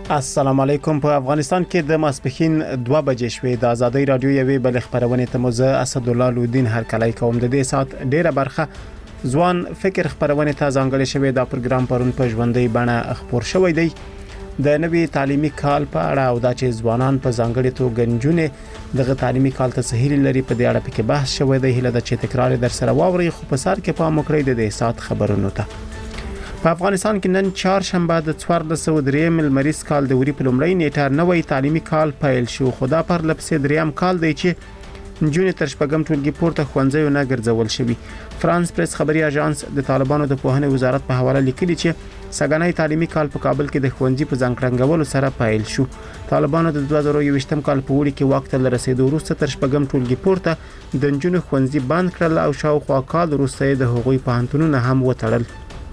السلام علیکم. په افغانستان کې د ماسپښین 2 بجې شوې د ازادي رادیو یوې بل خبرونه ته موزه اسد الله لودین هر کله کوم د دې سات ډیره برخه ځوان فکر خبرونه ته ځانګړې شوې دا پروګرام پرون په ژوندۍ بڼه خبر شوې دی د نوي تعلیمي کال په اړه او دا چې ځوانان په ځانګړې توګه نجونې دغه تعلیمي کال ته سهیل لري په دې اړه کې بحث شوې دی هله د چې تکرار در سره واوري خو په سر کې پام وکړئ د دې سات خبرونو ته. په افغانستان کې نن چهارشنبه د 1403 مریض کال د وری په لومړی نیټه نوې تعلیمي کال پیل شو خو دا پر لپسې دریم کال دی چې نجونې تر شپږم ټولګي پورته ښوونځیو نه ګرځول شوي. فرانس پریس خبري اژانس د طالبانو د پوهنې وزارت په حواله لیکلي چې سګنای تعلیمي کال په کابل کې د ښوونځي په ځانګړنګولو سره پیل شو. طالبانو د 2021م کال په وړي کې وخت له رسیدو وروسته تر شپږم ټولګي پورته د نجونو ښوونځي بند کړل او شاوخوا کال وروسته د هغوی پوهنتونونه هم وتړل.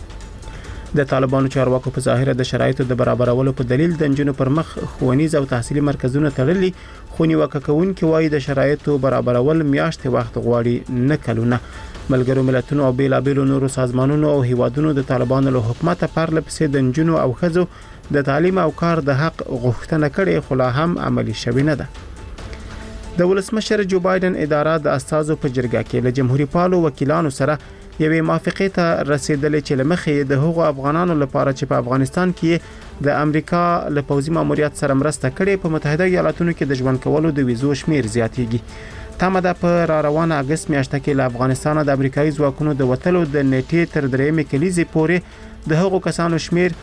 د طالبانو چارواکو په ظاهر د شرایطو د برابرولو په دلیل د نجونو پر مخ ښوونیز او تحصیلي مرکزونه تړلي خو نیوکه کوونکي وایي د شرایطو برابرول میاشتې وخت غواړي نه کلونه. ملګرو ملتونو او بیلابیلو نورو سازمانونو او هیوادونو د طالبانو له حکومت پر لپسې د نجونو او ښځو د تعلیم او کار د حق غوښتنه کړې خو لا هم عملي شوې نه ده. د ولسمشر جو بایدن اداره د استازو په جرګه کې له جمهوریت پالو وکیلانو سره یوې موافقه ته رسیدلې چې لمخې د هغو افغانانو لپاره چې په افغانستان کې د امریکا له پوځي ماموریت سره مرسته کړې په متحده ایالاتونو کې د ژوند کولو د ویزو شمیر زیاتېږي. تمه ده په راروانه اگست میاشته کې له افغانستان د امریکایي ځواکونو د وټلو د نیټې تر درېمې کلیزې پورې د هغو کسانو شمیر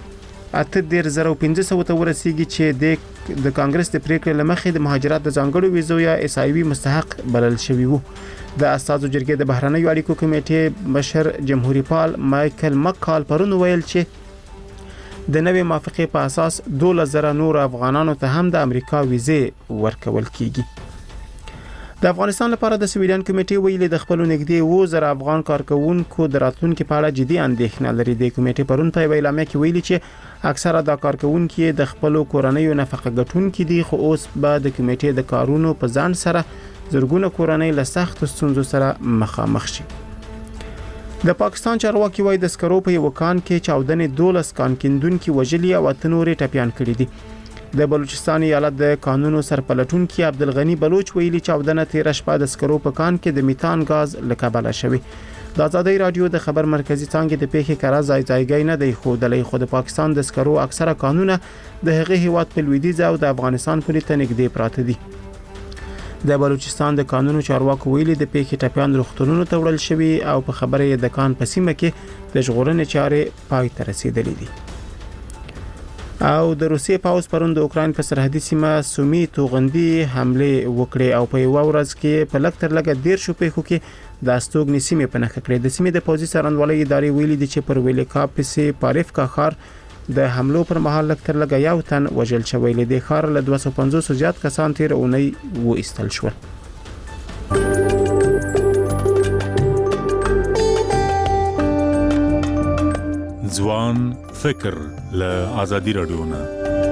8500 ته ورسیږي چې د کانګرس د پریکړې لمخې د مهاجرت د ځانګړو ویزو یا SIV مستحق بلل شوی وو. د استازو جرګې د بهرنیو اړیکو کمیټې مشر جمهوریت پال مایکل مکال پرون ویل چې د نوې موافقې په اساس 2000 نور افغانانو ته هم د امریکا ویزې ورکول کیږي. د افغانستان لپاره د سویډن کمیټې ویلي د خپل نږدې 2000 افغان کارکونکو د راتلونکو په اړه جدي اندېښنه لري. د کمیټې پرون په اعلامیه کې ویلي چې اکثره د کارکونکو د خپل کورنیو نفقه ګټونکو دي خو اوس به د کمیټې د کارونو په ځان سره زرګونه کورنۍ له سخت ستونزو سره مخامخ شي. د پاکستان چارواکي وایي د سکرو په یو کان کې چاودنې 12 کان کیندونکو وژلي او اتنوري ټپيان کړي دي. د بلوچستان ایالت د قانونو سرپلټونکو عبدالغنی بلوچ ویلي چاودنه 13 شپه د سکرو په کان کې د میتان غاز لکبله شوی. د ازادي رادیو د خبر مرکزی څنګه د پیښې کارا ځای نه دی خو د پاکستان د سکرو اکثره قانونه د هغه هیواد په لویدیځ او د افغانستان پورې تنګدي پراته دي. د بلوچستان د قانونو چارواکو ویلي د پیښې ټپيان روغتونونو ته وړل شوی او په خبره یې د کان په سیمه کې د ژغورنې چارې پای ته رسیدلې دي. او د روسیې پاوز پرون د اوکراین په سرحدي سیمه سومي توغندي حمله وکړې او په یو ورځ کې په لکتر لګه 10 پیښو کې د استوګنې سیمه په نخښه کړې. د سیمې د پوځي سرنوالۍ ادارې ویلي دي چې پر ویلکا پسې پاریفکا ښار د حملو پر مهال لکتر لګه یو تن وژل شوی. له دې ښار له 250 زیات کسان تیر اونۍ وایستل شول. ځوان فکر له ازادي رادیو نه.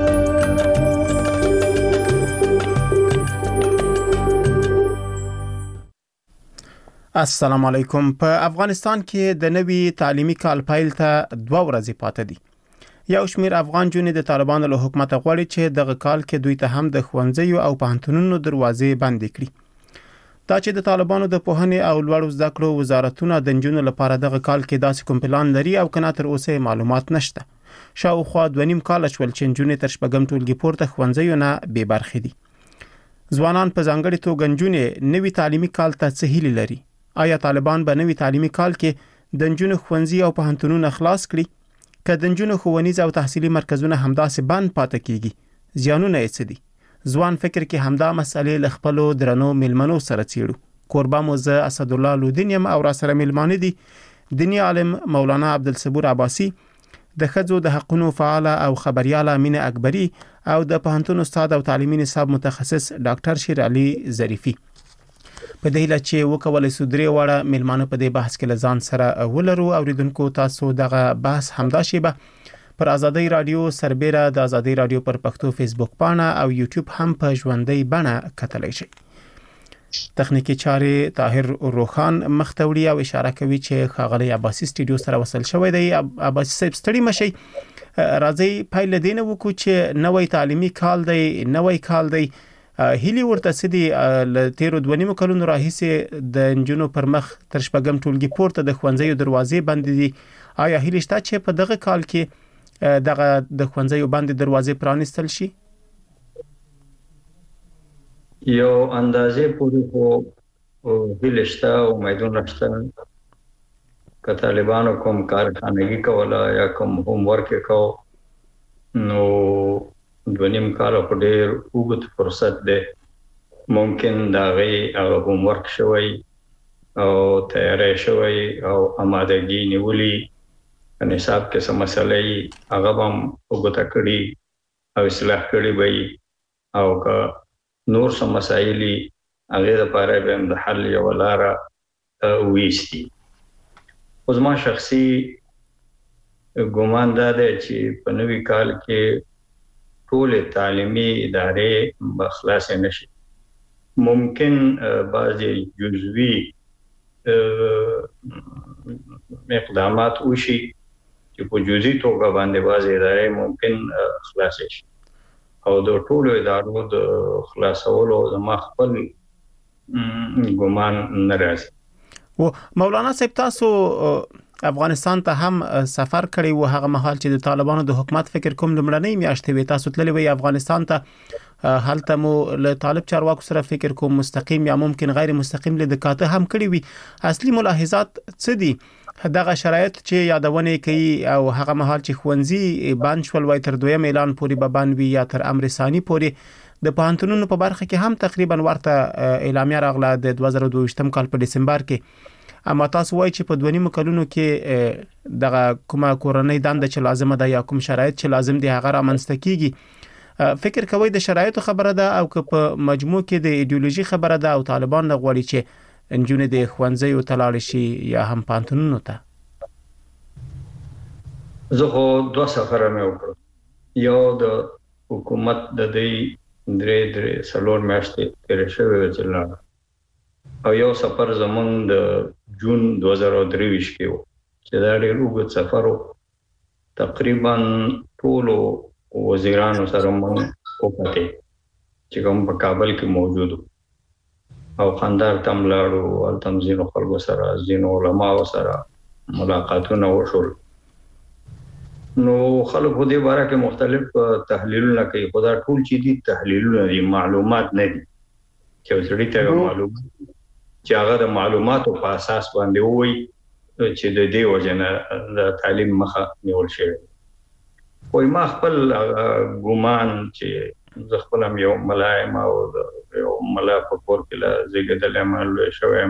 السلام علیکم. په افغانستان کې د نوي تعلیمي کال پیل ته 2 ورځې پاتې دي. یو شمیر افغان جونې د طالبانو له حکومت غواړي چې دغه کال کې دوی ته هم د ښوونځیو او پوهنتونونو دروازې بندې کړي. دا چې د طالبانو د پوهنې او لوړو زده کړو وزارتونه د نجونو لپاره دغه کال کې داسې کوم پلان لري او کنه تر اوسه معلومات نشته. شاوخوا 2.5 کال شول چې نجونې تر شپږم ټولګي پورته ښوونځیو نه بې برخې دي. ځوانان په ځانګړي توګه نجونې نوي تعلیمي کال ته څه هیله لري؟ آیا طالبان به نوي تعلیمي کال کې د نجونو ښوونځي او پوهنتونونه خلاص کړي؟ که د نجونو ښوونیز او تحصیلي مرکزونه همداسې بند پاتې کیږي زیانونه یې څه دي؟ ځوان فکر کې همدا مسئلې له خپلو درنو ملمنو سره څیړو. کوربه موزه اسد الله لودین یم او را سره ملمانه دي دینی عالم مولانا عبدالصبور عباسی، د ښځو د حقوقو فعال او خبرياله امینه اکبری او د پوهنتون استاد او تعلیمي نصاب متخصص ډاکټر شیر علي ظریفي. په دې لچ وکولې سودري وړه ملمانه په دې بحث کې لزان سره ولرو. اوریدونکو تاسو دغه بحث همدا شیبه پر ازادي رادیو سربېره د ازادي رادیو پر پښتو فیسبوک پاڼه او یوټیوب هم په ژوندۍ بڼه کتلی شئ. تخنیکی چارې طاهر روخان مختوړي او اشاره کوي چې ښاغلی عباسي سټډیو سره وصل شوی دی. عباسي صاحب ستړي مشي. راځي پایله دینه وکړو چې نوې تعلیمي کال دی هیلی ورته سدي ل تیرو 2.5 کلونو راهیسه د انجونو پر مخ تر شپږم ټولګي پورته د خوانځي دروازې بندې دي آیا هیلی شته چې په دغه کال کې دغه د خوانځي باندې دروازې پرانیستل شي یو اندازې پورې خو هیلی شته او امیدونه شته که طالبانو کوم کارخانګي کوله یا کوم هوم ورک کو نو 2.5 کال په ډېر اوږد فرصت دی ممکن دا غي هغه هوم ورک شوی او تیاری شوی او آمادګي نیولي نصاب کې سم مسلې هغه هم وګټه کړي او اصلاح کړي وي او که نور سم مسایلي هغه لپاره به د حل یو لاره وېستي اوس ما شخصي ګومان دا دی چې په نوي کال کې ټول تعلیمي ادارې بخلاص نشي ممکن بعضی جزوی اقدامات وشي چې په جزئی توګه باندې بعضی ادارې ممکن خلاص شي او د ټول ادارو د خلاصولو زما خپل ګومان ناراضي و مولانا صاحب تاسو افغانستان ته هم سفر کړی و هغه مهال چې د طالبانو د حکومت فکر کوم لمړنۍ میاشتې وي تاسو تللی وي افغانستان ته هلته مو له طالب چارواکو سره فکر کوم مستقیم یا ممکن غیر مستقیم لیدکاته هم کړی وي اصلي ملاحظات څه دي دغه شرایط چې یادونه کوي او هغه مهال چې خوندزي بند شول وای تر دویم اعلان پورې به بند وي یا تر امر ثاني پورې د پوهنتونونو په برخه کې هم تقریبا ورته اعلامیه راغله د 2022 کال په دسمبر کې اما تاسو وایي چې په 2.5 کلونو کې دغه کومه کورنۍ دنده چې لازمه ده یا کوم شرایط چې لازم دي هغه رامنځته کیږي فکر کوي د شرایطو خبره ده او که په مجموع کې د ایدئولوژي خبره ده او طالبان نه غواړي چې انجونې د خوانځي او تلاړ شي یا هم پانتونونو ته زه خو 2 سفره مې وکړ یو د حکومت د دې درې سلور میاشتې تیرې شوې چې او یو سفر زمونږ د جون 2023 کې و چې دا ډېر اوږد سفر و تقریبا ټول وزیرانو سره موږ وکړو چې کوم په کابل کې موجود او خاندار تم لاړو او تمزین خلکو سره زینو علماء سره ملاقاتونه وشول نو خلکو دې باره کې مختلف تحلیلونه کوي خدا ټول چې دي تحلیلونه دي معلومات نه دي چې سړی ته معلومات چې هغه د معلوماتو په اساس باندې وایي چې د دې وجنه د تعلیم مخه نیول شوی وای ما خپل ګومان چې زه خپل یو ملایم او یو ملا په کور کې لا زیږیدل عمل شوی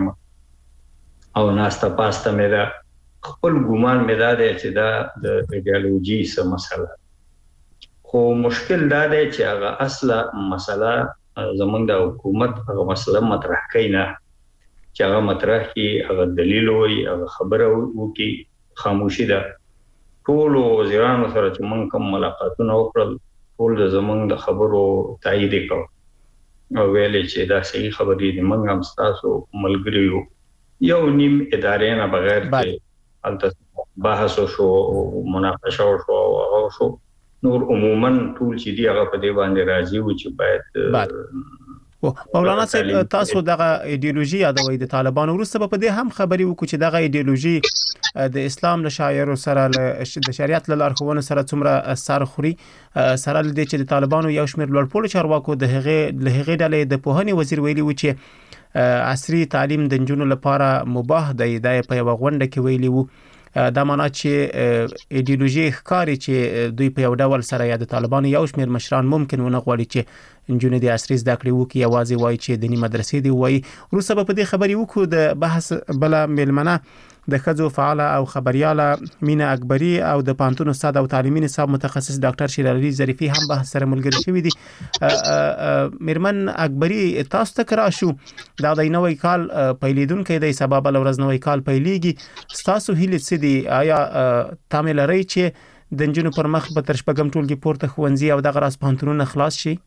او ناسته پاسته مې دا خپل ګومان مې دا دی چې دا د ایدئولوژي سم مسله خو مشکل دا دی چې هغه اصله مسله زمونږ د حکومت هغه مسله مطرح کوي نه چې هغه مطرح کی هغه دلیل وي هغه خبره وکي خاموشي ده ټول وزیرانو سره چې موږ کوم ملاقاتونه وکړل ټول د زمونږ د خبرو تایید وکړ او ویلې چې دا صحیح خبرې دي موږ هم تاسو ملګری یو نیم ادارې نه بغیر چې البته بحث شو مناقشه شو نور عموما ټول چې دی هغه په دې باندې راځي و چې باید مولانا صاحب تاسو دغه ایدئولوژي یادوي د طالبانو وروسته په دې هم خبري وکړو چې دغه ایدئولوژي د اسلام له شاعر سره د شریعت له لارښوونو سره څومره سر خوري سره لدې چې د طالبانو یو شمېر لوړپوړو چارواکو د هغه ډلې د پوهنې وزیر ویلي و چې عصري تعلیم د جنونو لپاره مباح دی د په یو غونډه کې ویلي وو دا معنی چې ایدئولوژي ښکاری چې دوی په یو ډول سره یا د طالبانو یو شمېر مشران ممکن ونه غواړي چې انجونې د عصري زده کړې وکړي یوازې وایي چې دینی مدرسې دی وایي وروسته په دې خبرې وکړو د بحث بل میلمنه د ښځو فعاله او خبرياله مینا اکبری او د پانتون استاد او تعلیمي نصاب متخصص ډاکټر شیر علي ظریفي هم بحث سره ملګری شوی دي میرمن اکبری تاسو ته کرا شو دا د نوې کال پیلیدونکو د سبب ورځ نوې کال پیلیږي تاسو هیله څه دي آیا تامل لري چې د جنونو پر مخ په ترشپګم ټولګي پورته خوندزي او د غراس پانتونونه خلاص شي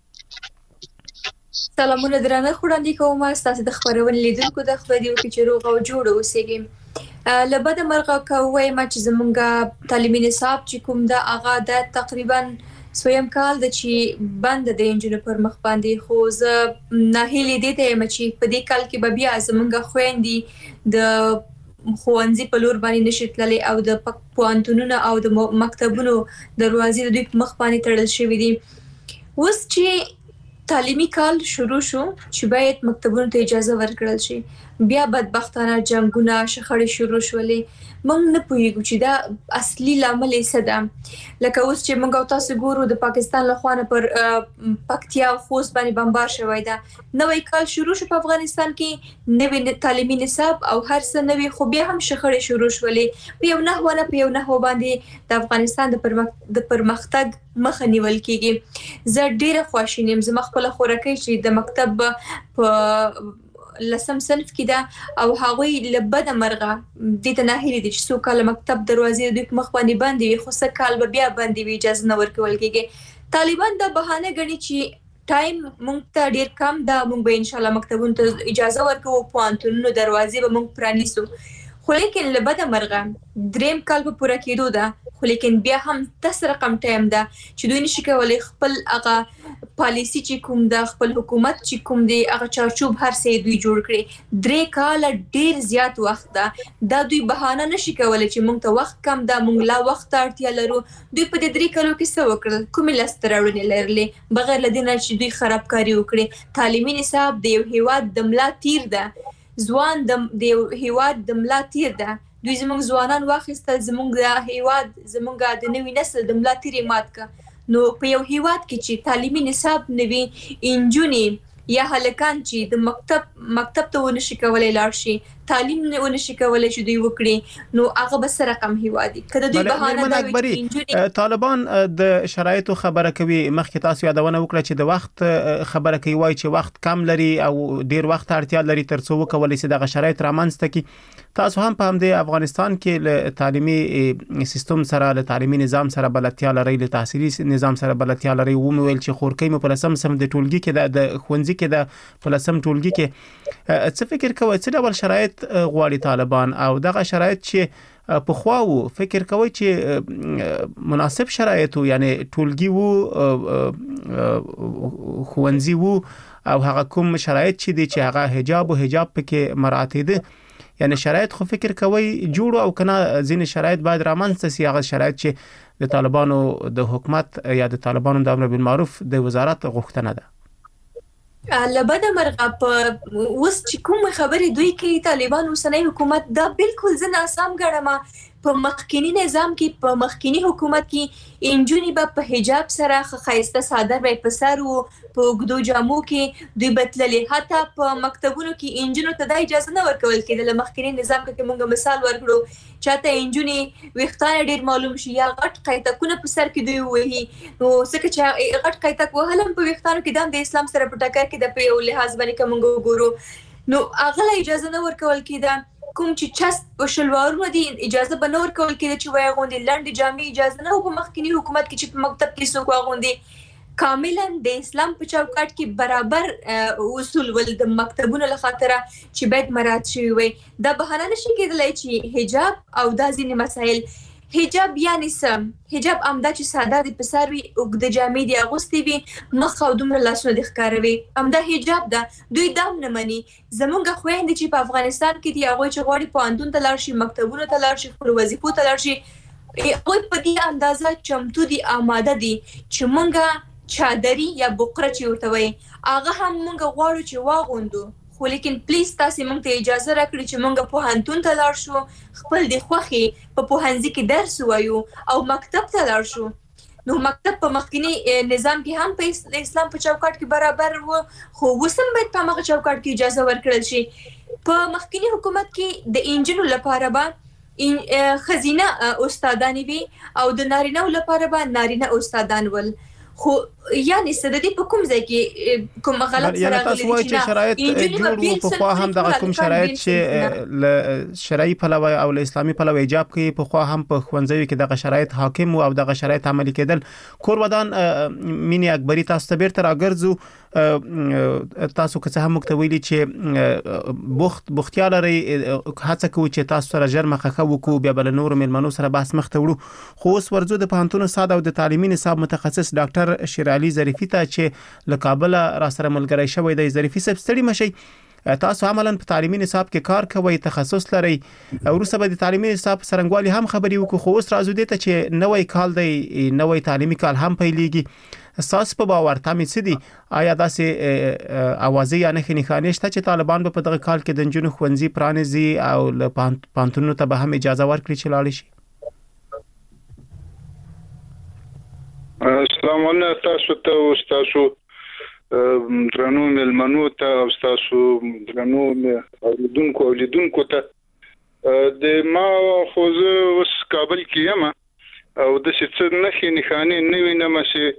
سلامونه درنه خوړاندې کوم تاسو د خبرونې لیدونکو د خبرې وکړي چې روغ او جوړ اوسئ لبد مرغه کوي ما چې زمونږ تعلیمي نصاب چې کوم دا هغه د تقریبا سویم کال د چې بند د انجینر پر مخ باندې خو زه ناهیلې دي ته چې په دې کال کې به بیا زمونږ خويندې د خوانزي په لور باندې نشټللې او د پوهنتونونو او د مکتبونو دروازې د دوی په مخ باندې تړل شوې دي. اوس چې تعلیمي کال شروع شو چې باید مکتبونو ته اجازه ورکړل شي بیا بدبختانه جنگونه شخړې شروع شولې. موږ نه پوهیږو چې دا اصلي لامل یې څه ده. لکه اوس چې موږ تاسو ګورو د پاکستان له خوا نه پر پکتیا او خوست باندې بمبار شوی ده. نوې کال شروع شو په افغانستان کې نوې تعلیمي نصاب او هر څه نوې خو بیا هم شخړې شروع شولې په یو نحو باندې د افغانستان د پرمختګ مخه نیول کیږي. زه ډیره خوشاله یم زما خپل خورکې چې د مکتب په لسم صنف کې ده او هغوی لبد مرغه د ته ناهیلې دي چې څو کال مکتب دروازې د مخ باندې باندې وي خو څه کال به بیا باندې وي اجازه نه ورکول کېږي. طالبان دا بهانه غني چې ټایم مونږ ته ډیر کم ده مونږ به ان شاء الله مکتبونو ته اجازه ورکوو پوهنتونونو دروازې به مونږ پرانیسو خو لیکن لبد مرغه دریم کال په پوره کېدو ده خو لیکن بیا هم تاسو رقم ټایم ده چې دوی نشي کولای خپل هغه پالیسی چې کوم د خپل حکومت چې کوم دی هغه چارچوب هر څه دوی جوړ کړي. درې کال ډیر زیات وخت ده دا دوی بهانه نشي کولای چې مونږ ته وخت کم ده مونږ لا وخت اړتیا لرو. دوی په دې درې کالو کې څه وکړل کومې لاسته راوړنې لرلې بغیر له دې نه چې دوی خرابکاري وکړي. تعلیمي نصاب د یو هیواد د ملا تیر ده ځوان د یو هیواد د ملا تیر ده. دوی زموږ ځوانان واخیستل زموږ د هیواد زموږ د نوي نسل د ملا تیر مات کا. نو په یو هیواد کې چې تعلیمي نصاب نوي انجونې یا هلکان چې د مکتب ته ونشي کولای لاړ شي تعلیم نه ونشي کولای چې دوی وکړي نو هغه به سره کم هیوادي کله دوی بهانه دا طالبان د شرایطو خبره کوي. مخکې تاسو یادونه وکړه چې د وخت خبره کوي وای چې وخت کم لري او ډیر وخت اړتیا لري ترڅو وکولای شي د شرایط رامنځته کی. تاسو هم په همدې افغانستان کې له تعلیمي سیستم سره له تعلیمي نظام سره بلدتیا لري له تحصیلي نظام سره بلدتیا لري و مو ویل چې خورکې مو په لسم سم د ټولګي کې د خوندزي کې د په لسم ټولګي کې څه فکر کوئ څه ډول شرایط غواړي طالبان او دغه شرایط چې په خواو فکر کوي چې مناسب شرایط یعنی ټولګي وو خوندزي وو او هغه کوم شرایط چې دي چې هغه حجاب پکې مراعات دي یعنی شرایط خو فکر کوي جوړ او کنه ځینې شرایط باید رامنځته شي. هغه شرایط چې د طالبانو د حکومت یا د طالبانو د امر بالمعروف د وزارت غوښتنه ده. لبد مرغه په اوس چې کوم خبرې دوی کوي طالبان اوسنۍ حکومت دا بالکل زه ناسم ګڼم. په مخکینی نظام کې په مخکینی حکومت کې انجونی په حجاب سره خایسته صادر به په سر او په وګدو جامو کې دوی بتللې حتی په مکتبونو کې انجونو ته د اجازه نه ورکول کېدل. مخکینی نظام کې موږ مثال ورکړو چاته انجونی وختانه ډیر معلوم شي یا غټ قیتکونه په سر کې دوی وهي نو څنګه چې غټ قیتک وهلم په وختانو کې د اسلام سره په ټکر کې د په لحاظ باندې کوم ګورو نو هغه اجازه نه ورکول کېده. کوم چې چست په شلوارونو دي اجازه به نه ورکول کېده چې وای غوندي لنډ جامې اجازه نه په مخکینی حکومت کې چې په مکتب کې څوک غوندي کاملا د اسلام په چوکاټ کې برابر اصول ول د مکتبونو لخاطر چې باید مراعات شي وي. دا بهانه نشي کېدلای چې حجاب او د ځینې مسائل حجاب یعنی سم حجاب امدا چې ساده د پساروي او د جامې دی اغوستي وي مخ او دومره لاسونه د ښکاروي امدا حجاب ده. دوی دام نه مني. زمونږ خويندې چې په افغانستان کې دی هغه چې غواړي پوهنتون ته لاړ شي مکتبونو ته لاړ شي خپل وظیفو ته لاړ شي هغه په دې اندازه چمتو دي آماده دي چې مونږه چادري یا بقره چې ورته وي هغه هم مونږ غواړو چې واغوندو خو لیکن پلیز تاسو مونږ ته اجازه راکړئ چې مونږ پوهنتون ته لاړ شو خپل د خوخي په پوهنځي کې درس وایو او مکتب ته لاړ شو. نو مکتب په مخکینی نظام کې هم په اسلام په چوکاټ کې برابر وو خو وسم باید په هغه چوکاټ کې اجازه ورکړل شي. په مخکینی حکومت کې د انجینو لپاره به خزینه استادانی وي او د نارینه لپاره به نارینه استادان ول خو یعنی سددي په کوم ځای کې کوم غلط سره تاسو وایي چې شرایط جوړ په خوا هم د کوم شرایط چې ل شرعي پلوه او ل اسلامي پلوه ایجاب کوي په خوا هم په خوندزوي کې د شرایط حاکم او د شرایط عملي کېدل. کور ودان مینی اکبری تاسو ته بیرته راګرځو تاسو که څه هم مکتویلی چې بوختیا لري هڅه کوي چې تاسو سره ژر مخه وکړو بیا بل نور ملمنو سره بحث مخ ته وړو خو اوس ورزو د پوهنتون استاد او د تعلیمي نصاب متخصص ډاکټر شیرعلی ظریفی ته چې له کابل را سره ملګری شوی دی. ظریفی صاحب ستړي مشي، تاسو عملاً په تعلیمي نصاب کې کار کوئ، تخصص لري، وروسته به د تعلیمي نصاب سرنګوالي هم خبري وکړو، خو اوس راځو دې ته چې نوې کال دی، نوې تعلیمي کال هم پیلېږي. اساس په باور تامین سدي آیا داسې اوازې یا نه خنخانې شته چې طالبان په دغه کال کې د جنونو خوندزي پرانیزي او له پانتونو ته به هم اجازه ورکړي چې لاړ شي؟ السلام علیکم تاسو ته او تاسو درنو ملمنو ته او تاسو درنو اوریدونکو اولیدونکو ته د ما خوځ اوس کابل کې یم او د څه نه خنخانې نه وینم چې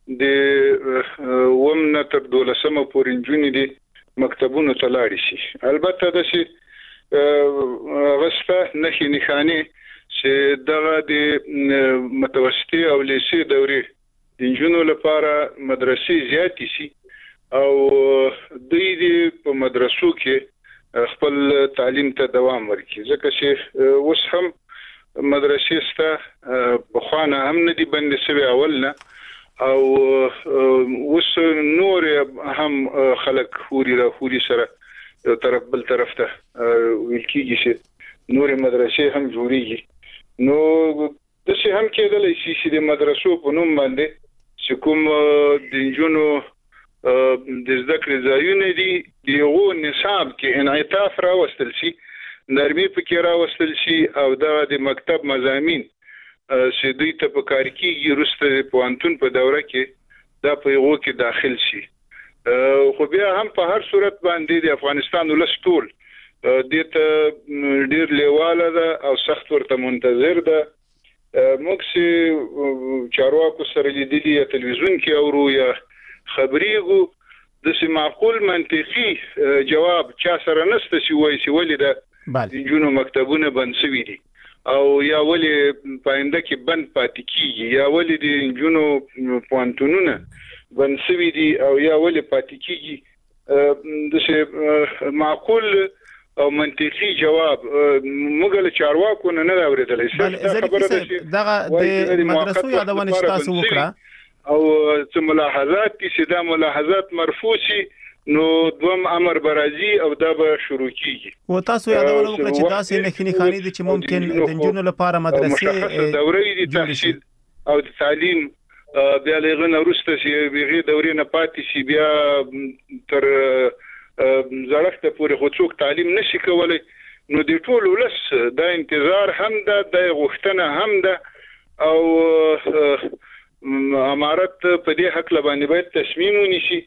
د ومنه تر 12 پورې جونې دي مکتبونو ته لاړ شي. البته د شي غسته نه خنخانې چې دغه د متوسطي او لیسي دورې د جنونو لپاره مدرسې زیاتې شي او دوی په مدرسو کې خپل تعلیم ته دوام ورکړي، ځکه چې اوس هم مدرسې سته په خوانه هم نه دي بندې شوی اولنه او اوس نور هم خلک خوري سره یو طرف بل طرف ته ویل کېږي چې نور مدرسې هم جوړیږي. نو د څه هم کېدلی شي چې د مدرسو په نوم باندې چې کوم د جنونو د زده کړې ځایونه دي دغه نصاب کې انعطاف راوستل شي، نرمي پکې راوستل شي او د مکتب مضامین چې دوی ته په کار کېږي وروسته پوهنتون په دوره کې دا په یو کې داخل شي. خو بیا هم په هر صورت باندې د افغانستان ولس ټول دې ته ډیر لیواله ده او سخت ورته منتظر ده. موږ چې چارواکو سره لیدلي یا تلویزیون کې اورو یا خبرېږو د معقول منطقي جواب چا سره نشته چې وایي چې ولې د جنونو مکتبونه بند شوي دي او یا ولې پاینده کې بند پاتې کیږي یا ولې د جنونو پوهنتونونه بند شوي دي او یا ولې پاتې کیږي د معقول او منطقي جواب موږ له چارواکو نه اورېدلی. دغه د مدرسو یادونه چې تاسو وکړه او څه ملاحظات دي چې دا ملاحظات مرفوع شي نو دوم امر برازي او دا به شروع کیږي. و تاسو یادونه وکړه چې تاسو نه خنخانې دي چې ممکن د جنونو لپاره مدرسې دورې دي تحصیل او تعلیم بیا لغه وروسته چې بغیر دورې نه پاتې شي بیا تر زړښت پورې خو څوک تعلیم نشي کولای. نو د ټول ولس دا انتظار هم ده، د غوښتنه هم ده او امارت په دې حق باندې باید تصمیم ونیسي.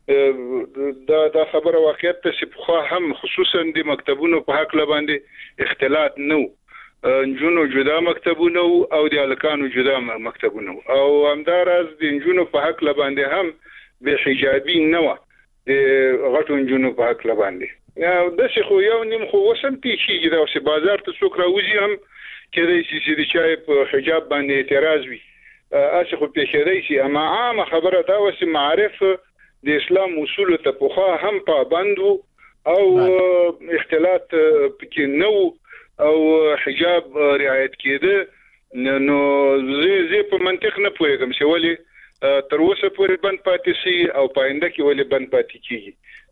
دا خبره واقعیت ته چې خو هم خصوصا د مکتبونو په حق باندې اختلاط نو جنونو جدا مکتبونه او د الکانو جدا مکتبونه او همدارس د جنونو په حق باندې هم به حجابي نه و د غټو جنونو په حق باندې یا د څه خو یو نیم خو وسم پیچیږي دا چې بازار ته څوک راوځي هم کېدای شي چې د چای په حجاب باندې اعتراض وي اڅه خو پیښیدای شي. اما عام خبره دا و چې معرف د اسلام اصول ته پوخا هم پابند او اختلاط پکې نو او حجاب رعایت کېده. نو زه په منطق نه پوهیږم چې ولی تر اوسه پورې بند پاتې شي او پاینده کې ولې بند پاتې کیږي.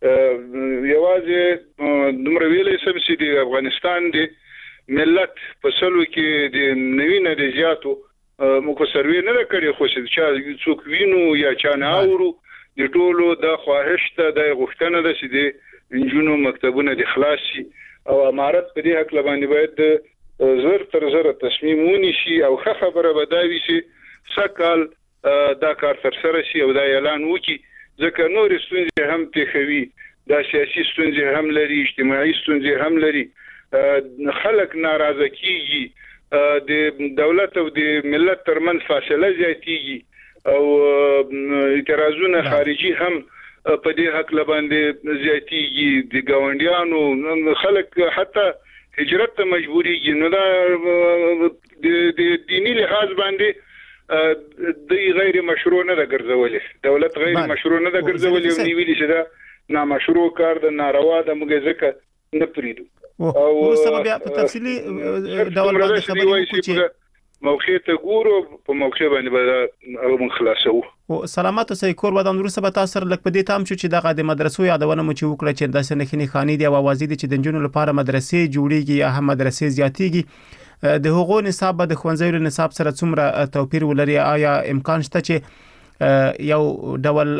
یوازې دومره ویلې سم چې د افغانستان د ملت په سلو کې د نوینه د زیاتو موږ سروي نه کړی خو چې چا څوک وینو یا چا نه اورو د ټولو د خواهش ته د غوښتنه ده چې د جنونو مکتبونه د خلاص شي او امارت په دې حق باندې باید زر تر زر تصمیم ونیسي او ښه خبره به دا وي چې سکهال دا کار تر سره شي او دا اعلان وکړي ځکه نور ستونزې هم پیښوي، دا سیاسي ستونزې هم لري، اجتماعي ستونزې هم لري، خلک ناراضه کیږي، د دولت او د ملت ترمنځ فاصله زیاتیږي او اعتراضونه خارجي هم په دې حق باندې زیاتیږي، د ګاونډیانو خلک حتی هجرت ته مجبوريږي. نو دا د دینی لحاظ باندې د غیر مشروع نه ګرځولې دولت غیر مشروع نه ګرځولې او نیولې چې دا نامشروع کار د ناروا د موږ ځکه نه پریدو او سبب په تفصیلی ډول باندې خبرې کوي موقع ته ګورو په موقع باندې به موږ خلاصو او سلامات اوسئ کور ودان وروسته به تاسو سره لکه په دې تام چې دغه د مدرسو یادونه مو چې وکړه چې د سنخني خاني دی او اوازې دي چې د جنونو لپاره مدرسې جوړیږي یا هم مدرسې زیاتیږي د حقوق نصاب به د ښوونځیو نصاب سره څومره توپیر ولري آیا امکان شته چې یو ډول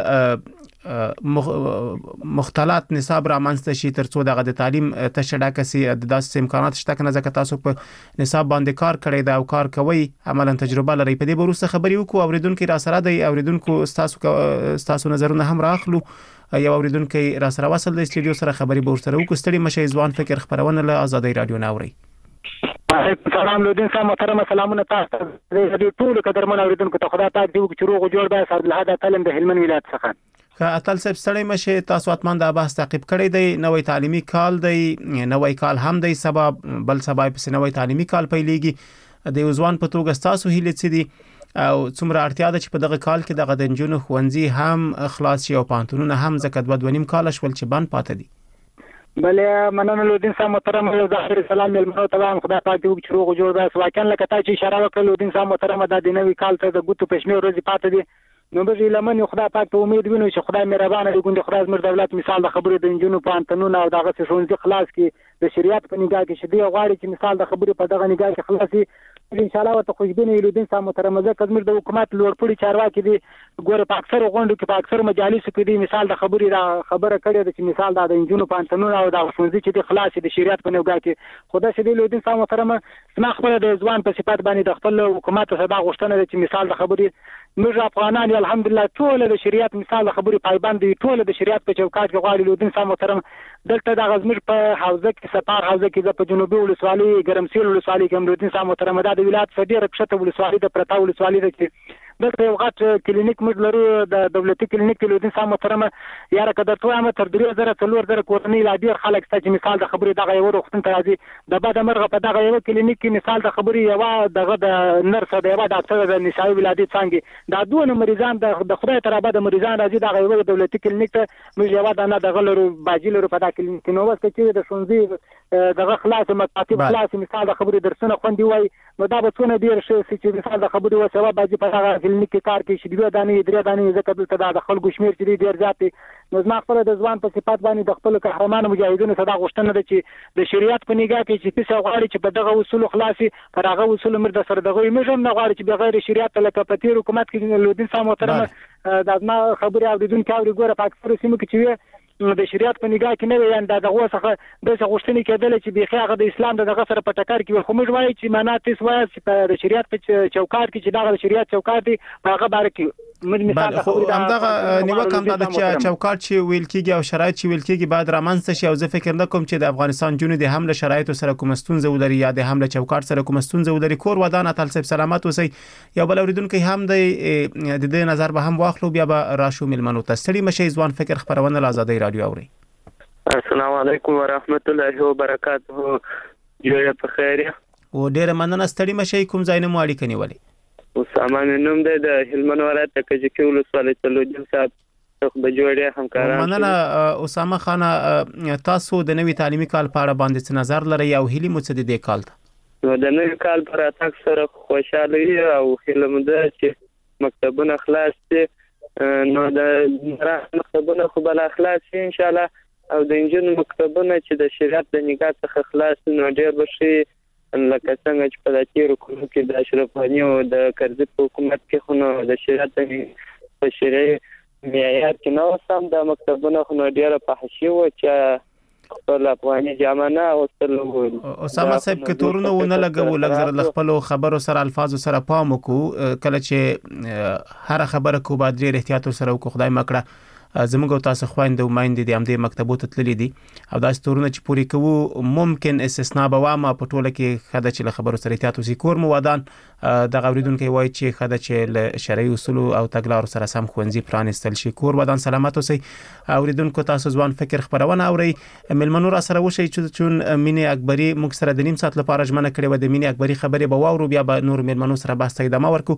مختلط نصاب را منځته شي ترڅو دغه د تعلیم تشډه کسي د داسې امکانات شته کنه ځکه تاسو په نصاب باندې کار کړی دا او کار کوي عملاً تجربه لري په دې بروسه خبري وکړو اوریدونکو را سره دی اوریدونکو تاسو نظرونه هم راخلو یو اوریدونکو را سره وصل د استودیو سره خبري به ورسره وکړو ستړي مشه ځوان فکر خبرونه له آزادۍ رادیو ناوري سلام لودین صاحب محترم سلامونه تاسو د ټول قدرمن اوریدونکو ته خدای پاک دې وکړي چې روغ جوړ به سعد الهدا تعلم د هلمند ولایت څخه اتل صاحب ستړي مشه تاسو اتمن د بحث تعقیب کړی دی نوې تعلیمي کال دی نوې کال هم دی سبب بل سبب په نوې تعلیمي کال پیلېږي د ځوان په توګه تاسو هیله څه دي او څومره اړتیا ده چې په دغه کال کې دغه د جنونو ښوونځي هم خلاص شي او پانتونونه هم زکه د 2.5 کال شول چې بند پاتې دي بلې مننه لودین صاحب محترم یو ظاهر سلام ملمنو تمام خدای پاک دې وکړي روغ جوړ به واقعا لکه تا چې اشاره وکړه لودین صاحب محترم د نوې کال ته د ګوتو پښمه ورځې پاتې دي نو به لمن خدای پاک ته امید وینو چې خدای مهربان دی ګوند خدای زموږ دولت مثال د خبرې د انجونو په انتنونو او دغه څه خلاص کې د شریعت په نگاه کې شدي غواړي چې مثال د خبرې په دغه نگاه کې خلاصي ان شاء الله ته خوشبینه لودین صاحب محترم ځکه زموږ د حکومت لوړپوړي چارواکي دي ګوره په اکثر غونډو کې په اکثر مجالسو کې دي مثال د خبرې را خبره کړې ده چې مثال د انجونو په انتنونو او د ښوونځي چې د خلاصي د شریعت په نگاه کې خدای شدي لودین صاحب محترم سما خپل د ځوان په صفات باندې د خپل حکومت سره دا غوښتنه ده چې مثال د خبرې موږ افغانان الحمدلله ټول د شریعت مثال د خبرې پایبند دي ټول د شریعت په چوکاټ کې غواړي لودین صاحب محترم دلته د غزمیر په حوزه کې سپار حوزه کې په جنوبي ولسوالۍ ګرمسیر ولسوالۍ کې لودین صاحب محترم د ولایت ډېر کښته ولسوالۍ د پرتا ولسوالۍ ده چې دلته یو غټ کلینیک موږ لرو د دولتي کلینیک لودین صاحب محترم یاره کده ته هم تر 3000 کورنۍ لا ډېر خلک ست چې مثال د خبرې دغه یو وختن ته راځي د بعد مرغه په دغه یو کلینیک کې مثال د خبرې یو دغه د نرس د یو ډاکټر د نسایي ولادت څنګه دا دوه مریضان د خدای تر بعد مریضان راځي دغه یو دولتي کلینیک ته موږ یو د نه دغه لرو باجی لرو په دغه کلینیک نو واسه چې د ښوونځي دغه خلاص مکاتب خلاص مثال د خبرې درسونه خوندي وای نو دا به څونه ډیر شي چې مثال د خبرې وسه باجی په دغه کلینیک کې کار کوي چې دوه دانې درې دانې ځکه دلته د خلکو شمیر چې ډیر زیات نو زما خپل د ځوان په صفات باندې د خپل قهرمان مجاهدینو صدا غوښتنه ده چې د شریعت په نگاه کې چې څه غواړي چې په دغه اصول خلاصي پر هغه اصول مرده سره دغه موږ هم نه غواړي چې بغیر شریعت لکه په تیر حکومت کې لودین صاحب محترم د ما خبري اوریدونکو اوري ګوره په اکثر سیمو کې چې د شریعت په نگاه کې نه وي ان دغه څخه د غوښتنې کېدل چې بيخي هغه د اسلام دغه سره په ټکر کې خو موږ وایي چې معنا تاسو وایي چې د شریعت په چوکاټ کې چې دغه شریعت چوکاټ دی هغه باره کې مثال همدغه نیوکه هم د چوکاټ چې ویل کېږي او شرایط چې ویل کېږي بعد رامنځته شي او زه فکر نه کوم چې د افغانستان جنونو د حمله شرایط سره کوم ستونزه ولري یا د حمله چوکاټ سره کوم ستونزه ولري کور ودان اتل صاحب سلامات اوسئ یو بل اوریدونکو هم د دې نظر به هم واخلو بیا به راشو ملمنو ته ستړي مشه ځوان فکر خبرونه آزادۍ رادیو اوري السلام علیکم ورحمت الله وبرکاته جوړه په خیر او ډیر مننه ستړي مشه کوم ځای نه مو اړیکه نیولې اسامه نوم د هلمند ولایت کې چې ولسوالۍ ته لودین صاحب څخه جوړه همکاران مننه اسامه خان تاسو د نوي تعلیمي کال په اړه باندې څه نظر لرئ او هلي مو څه د دې کال ته نو د نوي کال پر اتاک سره خوشاله او هلمند چې مکتبونه خلاص دي نو د مکتبونه خو بل خلاص ان شاء الله او د انجن مکتبونه چې د شریعت د نگاه څخه خلاص نو ډېر بشي لکه څنګه چې په داتیر حکومت کې د اشرف غنی او د کرزي په حکومت کې خو نو د شریعت په شریعه معیار کې نو سم د مکتبونه خو نو ډېر په حشي و چې خپل افغاني جامانه او سلو اسامه صاحب کې تورونه ونه لګو لږ خپل خبرو سره الفاظو سره پام وکړو کله چې هر خبره کو باید ډېر احتیاط سره وکړو خدای مکړه زموږ تاسو خويند او مایند دي همدې مکتبو ته تللي دي او دا ستورونه چې پوری کوو ممکن استثناء به وامه په ټوله کې خدای چې له خبرو سره احتیاط وکړي کور مو ودان د غوریدونکو وایي چې خدای چې له شرعي اصول او تګلارو سره سم خوندزي پرانستل شي کور ودان سلامت اوسئ اوریدونکو تاسو ځوان فکر خبرونه اوري ملمنو را سره وشي چې چون مینه اکبري موږ سره د نیم ساعت لپاره ژمنه کړې و د مینه اکبري خبرې به واورو بیا به نور ملمنو سره بحث ادامه ورکو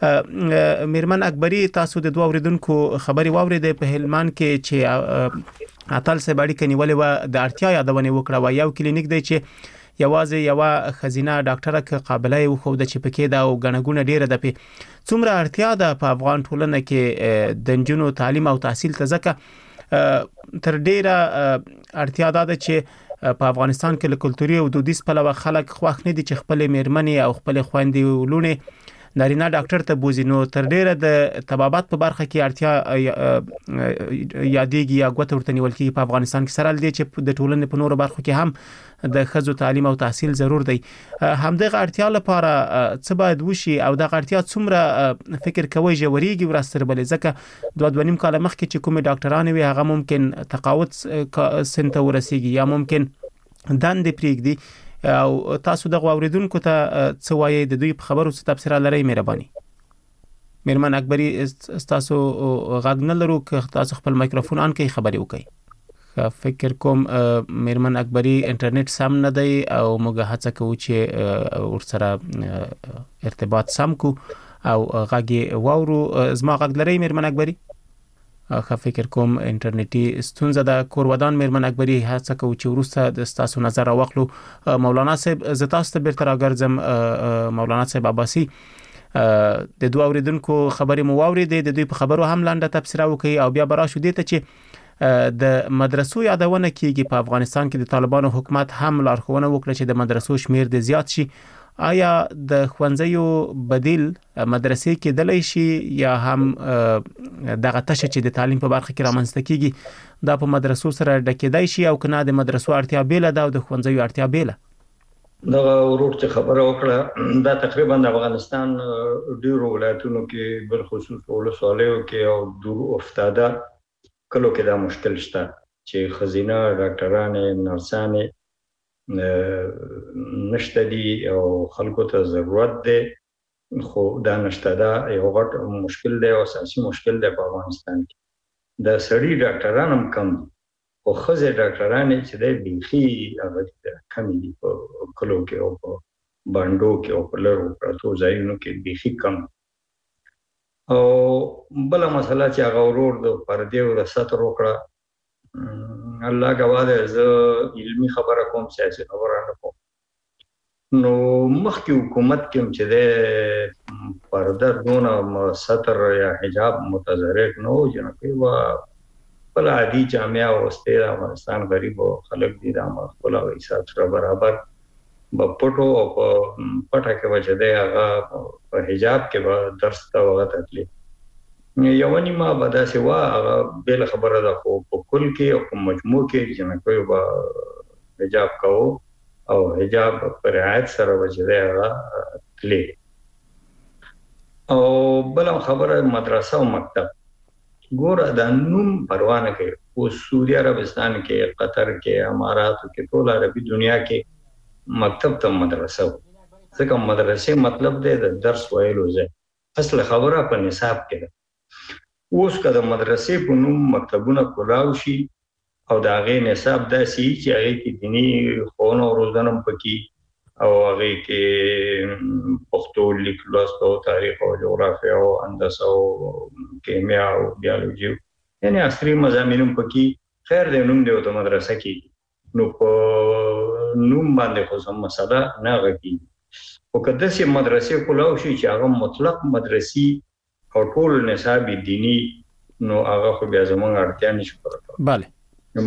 میرمن اکبري تاسو د دوه اوریدونکو خبري واورید په هلمند کې چې اتل سه باندې کنيولې و د اړتیا یادونه وکړه و یو کلینیک دی چې یوازې یو خزینه ډاکټره ک قابلیت او خو د چپکې دا او غنګونه ډیره ده په څومره اړتیا ده په افغان ټولنه کې د جنونو تعلیم او تحصیل ته ځکه تر ډیره اړتیا ده چې په افغانستان کې له کلتوري او دودیز په لور خلک خوښ نه دي چې خپل میرمنې او خپل خويندې ولونه نارینه ډاکټر ته بوزي نو تر ډیره د طبابت په برخه کې اړتیا یادېږي یا غوته ورته نیول کېږي په افغانستان کې سره لدی چې د ټولنې په نورو برخو کې هم د خزو تعلیم او تحصیل ضرور دی همدغه اړتیا لپاره څه باید وشي او د اړتیا څومره فکر کوي جوړیږي ورستر بلې ځکه 2.5 کال مخکې چې کوم ډاکټرانه وي هغه ممکن تقاعد سنت ورسیږي یا ممکن دند پریږدي او تاسو دغه اوریدونکو ته څه وایي د دوی په خبرو څه تفسیر لري مهرباني میرمن اکبري تاسو غږ نه لرو که تاسو خپل مایکروفون آن کې خبري وکړئ فکر کوم میرمن اکبري انټرنیټ سم نه دی او موږ هڅه کوو چې ورسره ارتباط سم کو او غږ واورو زما غږ لري میرمن اکبري فکر کوم انټرنیټي ستونزه د کور ودان میرمن اکبري هڅه کوي چې ورسته د تاسو نظر واخلو مولانا صاحب ز تاسو ته بیرته راګرځم مولانا صاحب عباسي د دوه اوریدونکو خبرې مو واورېدې د دوی په خبرو هم لاندې تفسیر وکړي او بیا براشو دي ته چې د مدرسو یادونه کیږي په افغانستان کې د طالبانو حکومت هم لارښوونه وکړه چې د مدرسو شمیر د زیات شي آیا د خوانځیو بدیل مدرسې کې دلای شي یا هم دغه تشه چې د تعلیم په برخه کې رامنځته کیږي دا په مدرسو سره ډکېدای شي او کنه د مدرسو اړتیا بیل ده او د خوانځیو اړتیا بیل دا ورور چې خبره وکړه دا تقریبا د افغانستان ډیرو ولایتونو کې بل خصوص ولسوالیو کې او دور افتاده کلو کې دا مشکل شته چې خزینه ډاکټرانه نرسانه نشته دي او خلکو ته ضرورت ده خو دا نشته دا یو غټ مشکل دی او اساسي مشکل دی په افغانستان کې د سړي ډاکټران هم کم او خزه ډاکټران چې د بيخي هغه کم دي په کلو کې او په باندو کې او په لرو پرتو ځایونو کې بيخي کم او بل مسله چې هغه ورور د پردې او د ستر وکړه الله غواړي زه علمي خبره کوم سیاسي خبره نه کوم نو مخکې حکومت کې چې د پرده دونه ستر یا حجاب متظاهر نو جنکه وا بل عادي جامعه او استاد افغانستان غریب او خلک دي د خپل حساب سره برابر په پټو او پټه کې وجه دی هغه په حجاب کې به درس ته وغه تکلیف یوانی ما بدا سوا بل خبره ده خو په کل کې او په مجموع کې جنکوي با حجاب کو او حجاب پر رعایت سره وجه تلی او بل خبره مدرسه او مکتب ګوره د نوم پروانه کې او سعودي عربستان کې قطر کې امارات کې ټول عربي دنیا کې مکتب ته مدرسه ځکه مدرسې مطلب دی د درس ویلو ځای اصل خبره په نصاب کې اوس کله مدرسې په نوم مکتبونه کولاو شي او دا غي نصاب داسي چې هغه کې دینی خونه او روزنه پکې او هغه کې پښتو لیک لوست او تاریخ او جغرافیا او هندسه او کیمیا او بیولوژي یعنی عصري مضامین پکې خیر دې نوم دی او مدرسه کې نو په نوم باندې خو سم مسله نه غږی او کله چې مدرسې کولاو شي چې هغه مطلق مدرسي او ټول نصاب دینی نو هغه خو بیا زمونږ اړتیا نشي پوره bale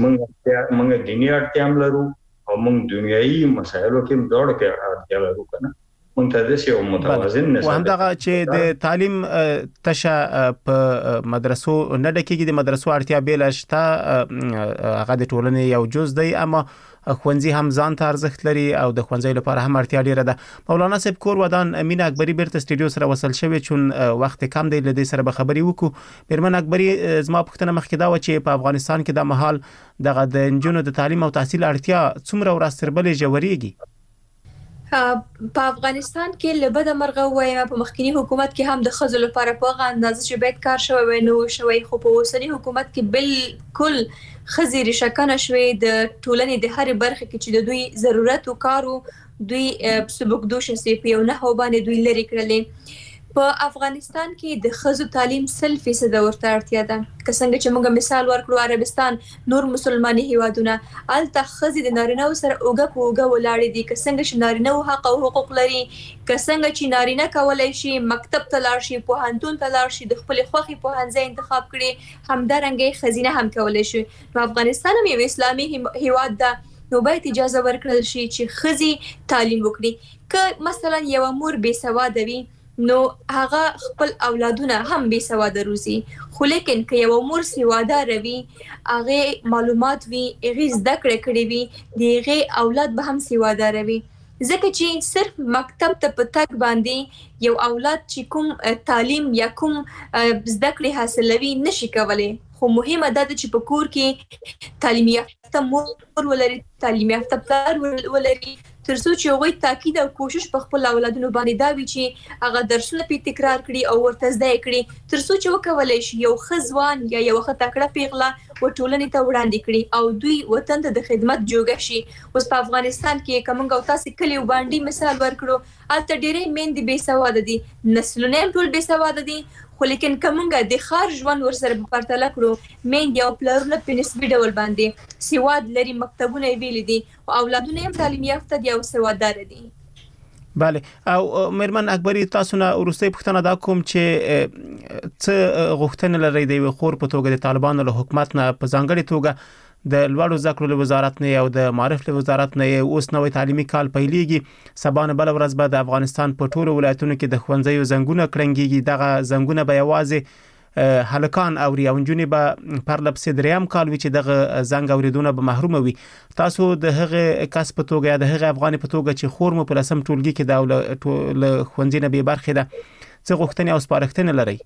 موږ دینی اړتیا هم لرو او موږ دنیوي مسایلو کې دوړ کې اړتیا لرو کنه مونږ ته یو متوازن نسبت همدغه چې د تعلیم تشه په مدرسو نه ډکېږي، د مدرسو اړتیا بیل شته، هغه د ټولنې یو جز دی، اما خوندزي هم ځان ته ارزښت لري او د خوندزي لپاره هم اړتیا ډیره ده. مولانا صاحب کور ودان امین اکبری بیرته استودیو سره وصل شوی، چون وخت کم دی، لدې سره به خبري وکړو. میرمن اکبری، زما پوښتنه مخکې دا و چې په افغانستان کې د مهال دغه د نجونو د تعلیم او تحصیل اړتیا څومره ورستربلې جوړیږي؟ په افغانستان کې لبد مرغه وایم په مخکنی حکومت کې هم د خزل لپاره په اندازه چې باید کار شوی نو شوی، خو په اوسنی حکومت کې بالکل خزي رشکنه شوی د ټولنې د هر برخه کې چې د دوی ضرورت او کارو دوی سبکدوش سي په یو نه باندې دوی لري کړلې. په افغانستان کې د خزو تعلیم 100% ورته اړتیا ده. که څنګه چې موږ مثال ورکړو عربستان نور مسلمانۍ هیوادونه الته خزي د نارینه سره اوګه ولاړې دي، که څنګه چې نارینه حق او حقوق لري، که څنګه چې نارینه کولای شي مکتب ته لاړ شي، پوهنتون ته لاړ شي، د خپل خوخي پوهنځي انتخاب کړي، همدارنګه خزینه هم کولای شي. نو افغانستان هم یو اسلامي هیواد ده، نو باید اجازه ورکړل شي چې خزي تعلیم وکړي. که مثلا یو مور بې سواده وي نو هغه خپل اولادونه هم بې سواده روزي، خو لیکن که یو مور سواده روي، هغه معلومات وي، هغه زده کړې وي، د هغه اولاد به هم سواده روي. ځکه چې صرف مکتب ته په تک باندې یو اولاد چې کوم تعلیم یا کوم زده کړې حاصلوي نشي کولای، خو مهمه ده چې په کور کې تعلیم یافته مور ولري، تعلیم یافته پلار ولري، ترڅو چې هغوی تاکید او کوشش په خپل اولادونو باندې دا وي چې هغه درسونه په تکرار کړي او ورته زده کړي، ترڅو چې وکولای شي یو ځوان یا یو تکړه پیغله و ټولنې ته وړاندې کړي او دوی وطن ته د خدمت جوګه شي. اوس په افغانستان کې کومه او تاسو کلی باندې مثال ورکړو، البته ډېرې میندې بې سواده دي، نسلونه هم ټول بې سواده دي، خو لیکن کومه د خار ژوند ورسره په پرتله کړو، میندې او پلرونه په نسبي ډول باندې سواد لري، مکتبونه ویل دي او اولادونه هم تعلیم یافته دي او سواددار دي. بله. او میرمن اکبری، تاسو نه ورسته پوښتنه دا کوم چې څه غوښتنه لري د خور په توګه د طالبانو له حکومت نه په ځانګړي توګه د لوړو زده کړو له وزارت نه او د معارف له وزارت نه اوس نوې تعلیمي کال پیلېږي، سبا نه بل ورځ به د افغانستان په ټولو ولایتونو کې د ښوونځیو زنګونه کړنګيږي. دغه زنګونه به یوازې هلکان او ریاونجونې به پرلپسې دریم کال وي چې دغه زنګ اوریدونه به محروم وي. تاسو د هغه کس په توګه یا د هغه افغان په توګه چې خور مو په لسم ټولګي کې د ښوونځي نه به برخه ده، څه غوښتنې او سپارښتنې لري؟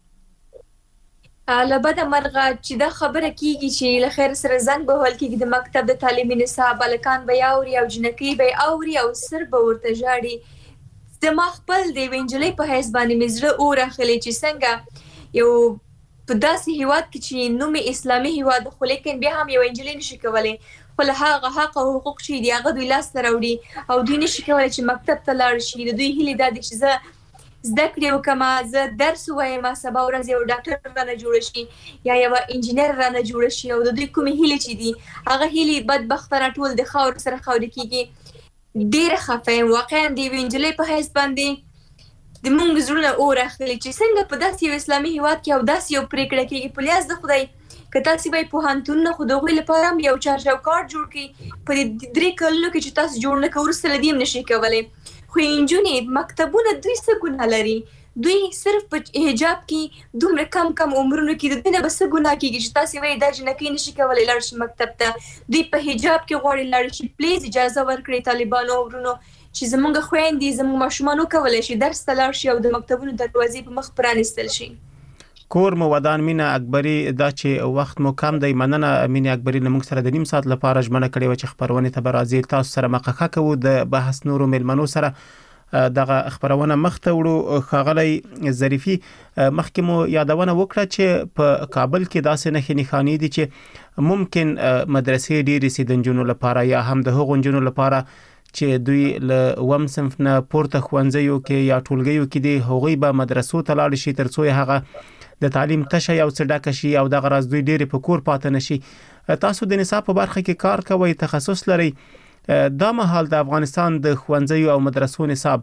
لبد مرغه چې دا خبره کیږي چې لخر سره زنګ به ول کېږي د مکتب د تعلیمي نصاب، الکان به اوري او جنکی به اوري او سر به ورته جاړي. د ما خپل د وینجلې په حساب باندې مزره اور اخلي چې څنګه یو په داسې هیواد کې چې نوم اسلامي هیواد، خو لیکن بیا هم یو وینجلې نشي کولای خپل هغه حق او حقوق چې دی هغه دوی لاس ته راوړي او دوی نشي کولای چې مکتب ته لاړ شي. د دوی هیله دا دي چې زه زده کړې وکم، زه درس وایم، سبا ورځ یو ډاکټر رانه جوړ شي یا یو انجینر رانه جوړ شي، او د دوی کومې هیلې چې دي هغه هیلې بدبختانه ټول د خاور سره خاورې کیږي. ډېر خفه یم واقعا د یوې نجلۍ په حیث باندې د موږ زړونه اور اخلي چې څنګه په داسې یو اسلامي هیواد کې او داسې یو پریکړه کېږي. په لیاز د خدای که تاسو به پوهنتون خو د هغوی لپاره هم یو چارچوکاټ جوړ کړي، په 3 کلونو کې چې تاسو جوړ نه کوئ وروسته له دې هم نشئ کولی. خو نجونې مکتبونه دوی څه ګناه لري؟ دوی صرف په حجاب کې دومره کم عمرونو کې د دوی نه به څه ګناه کېږي چې تاسې وایي دا جنکۍ نشي کولی لاړ شي مکتب ته؟ دوی په حجاب کې غواړي لاړ شي. پلیز اجازه ورکړئ طالبانو ورونو چې زموږ خویندې زموږ ماشومان وکولی شي درس ته لاړ شي او د مکتبونو دروازې په مخ پرانیستل شي. کور مو ودان مینه اکبری، دا چې وخت مو کم دی، مننه مینه اکبری له موږ سره د نیم ساعت لپاره ژمنه کړې و چې خبرونه ته به راځي. تاسو سره مخه کوو د بحث نورو ملمنو سره دغه خبرونه مخته وړو. ښاغلی ظریفي، مخکې مو یادونه وکړه چې په کابل کې داسې نښې نښانې دي چې ممکن مدرسې ډېرې سي د نجونو لپاره یا هم د هغو نجونو لپاره چې دوی له وم صنف نه پورته ښوونځیو کې یا ټولګیو کې دي، هغوی به مدرسو ته لاړ شي ترڅو هغه د تعلیم تشه یو څه ډکه شي او دغه راز دوی ډېرې په کور پاتې نشي. تاسو د نصاب په برخه کې کار کوئ، تخصص لرئ، دا مهال د افغانستان د ښوونځیو او مدرسو نصاب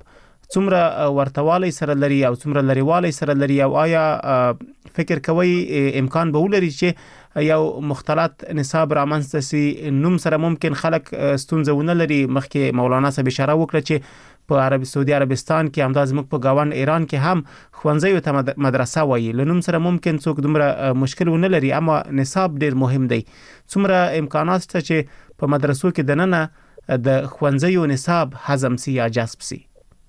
څومره ورتوالی سره لري او څومره لريوالی سره لري او آیا فکر کوي امکان به ولري چې یو مختلط نصاب رامنځته سي نوم سره ممکن خلک ستونزه ونه لري مخکې مولانا صاحب اشاره وکړه چې په سعودي عربستان کې همداز موږ په گاوان ایران کې هم ښوونځیو ته مدرسه وایي لنوم سره ممکن څوک دومره مشکل ونه لري اما نصاب ډیر مهم دی څومره امکانات ته چې په مدرسو کې دننه د ښوونځیو نصاب هضم سي یا جذب سي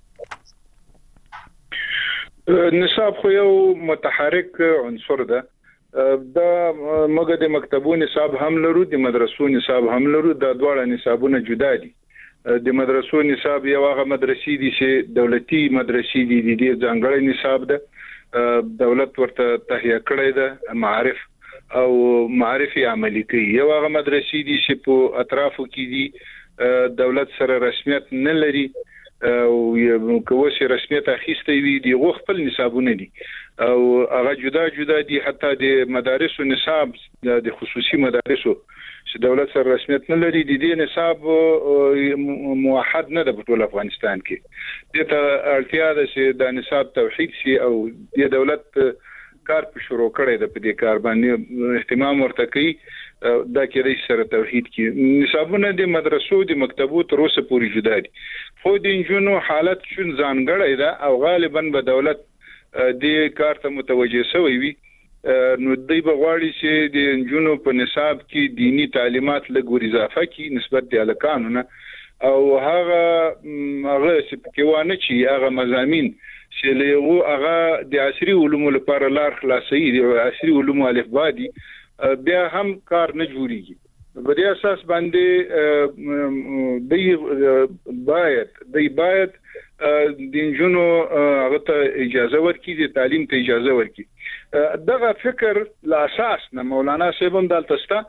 نصاب خو یو متحرک عنصر ده دا موږ د مکتبونو نصاب هم لرو د مدرسو نصاب هم لرو دا دواړه نصابونه جدا دي د مدرسو نصاب یو هغه مدرسې دي چې دولتي مدرسې دي د ځانګړي نصاب ده دولت ورته تهیه کړی ده معارف او معرفي عملي کوي یو هغه مدرسې دي چې په اطرافو کې دي دولت سره رسمیت نه لري او کومه رسمیت اخیسته وي دی غو خپل نصابونه دي او هغه جدا دي حتی د مدارسو نصاب د خصوصي مدارسو چې دولت سره رسمیت نه لري د دې نصاب موحد نه ده په ټول افغانستان کې د ته اړتیا ده چې د نصاب توحید شي او د دولت کار په شروع کړی د په دې کار باندې اهتمام ورته کوي دا کې د سره توحید کې نصابونه د مدرسو د مکتبو تر اوسه پورې جدا دي خو د انجونو حالت شون ځانګړی ده او غالبا به دولت د کار ته متوجه شوی وي نو دوی به غواړي چې د انجونو په نصاب کې دینی تعلیمات لږ اضافه کړي نسبت د الکانو نه او هغه چې پکې چې هغه مضامین چې له هغه د عصري علومو لپاره لار خلاصي دي عصري علوم الفبا دي بیا هم کار نه جوړیږي په دې اساس باندې دوی باید د انجونو هغه ته اجازه ورکړي د تعلیم ته اجازه ورکړي دغه فکر لا اساس نه مولانا صاحب هم دلته ستا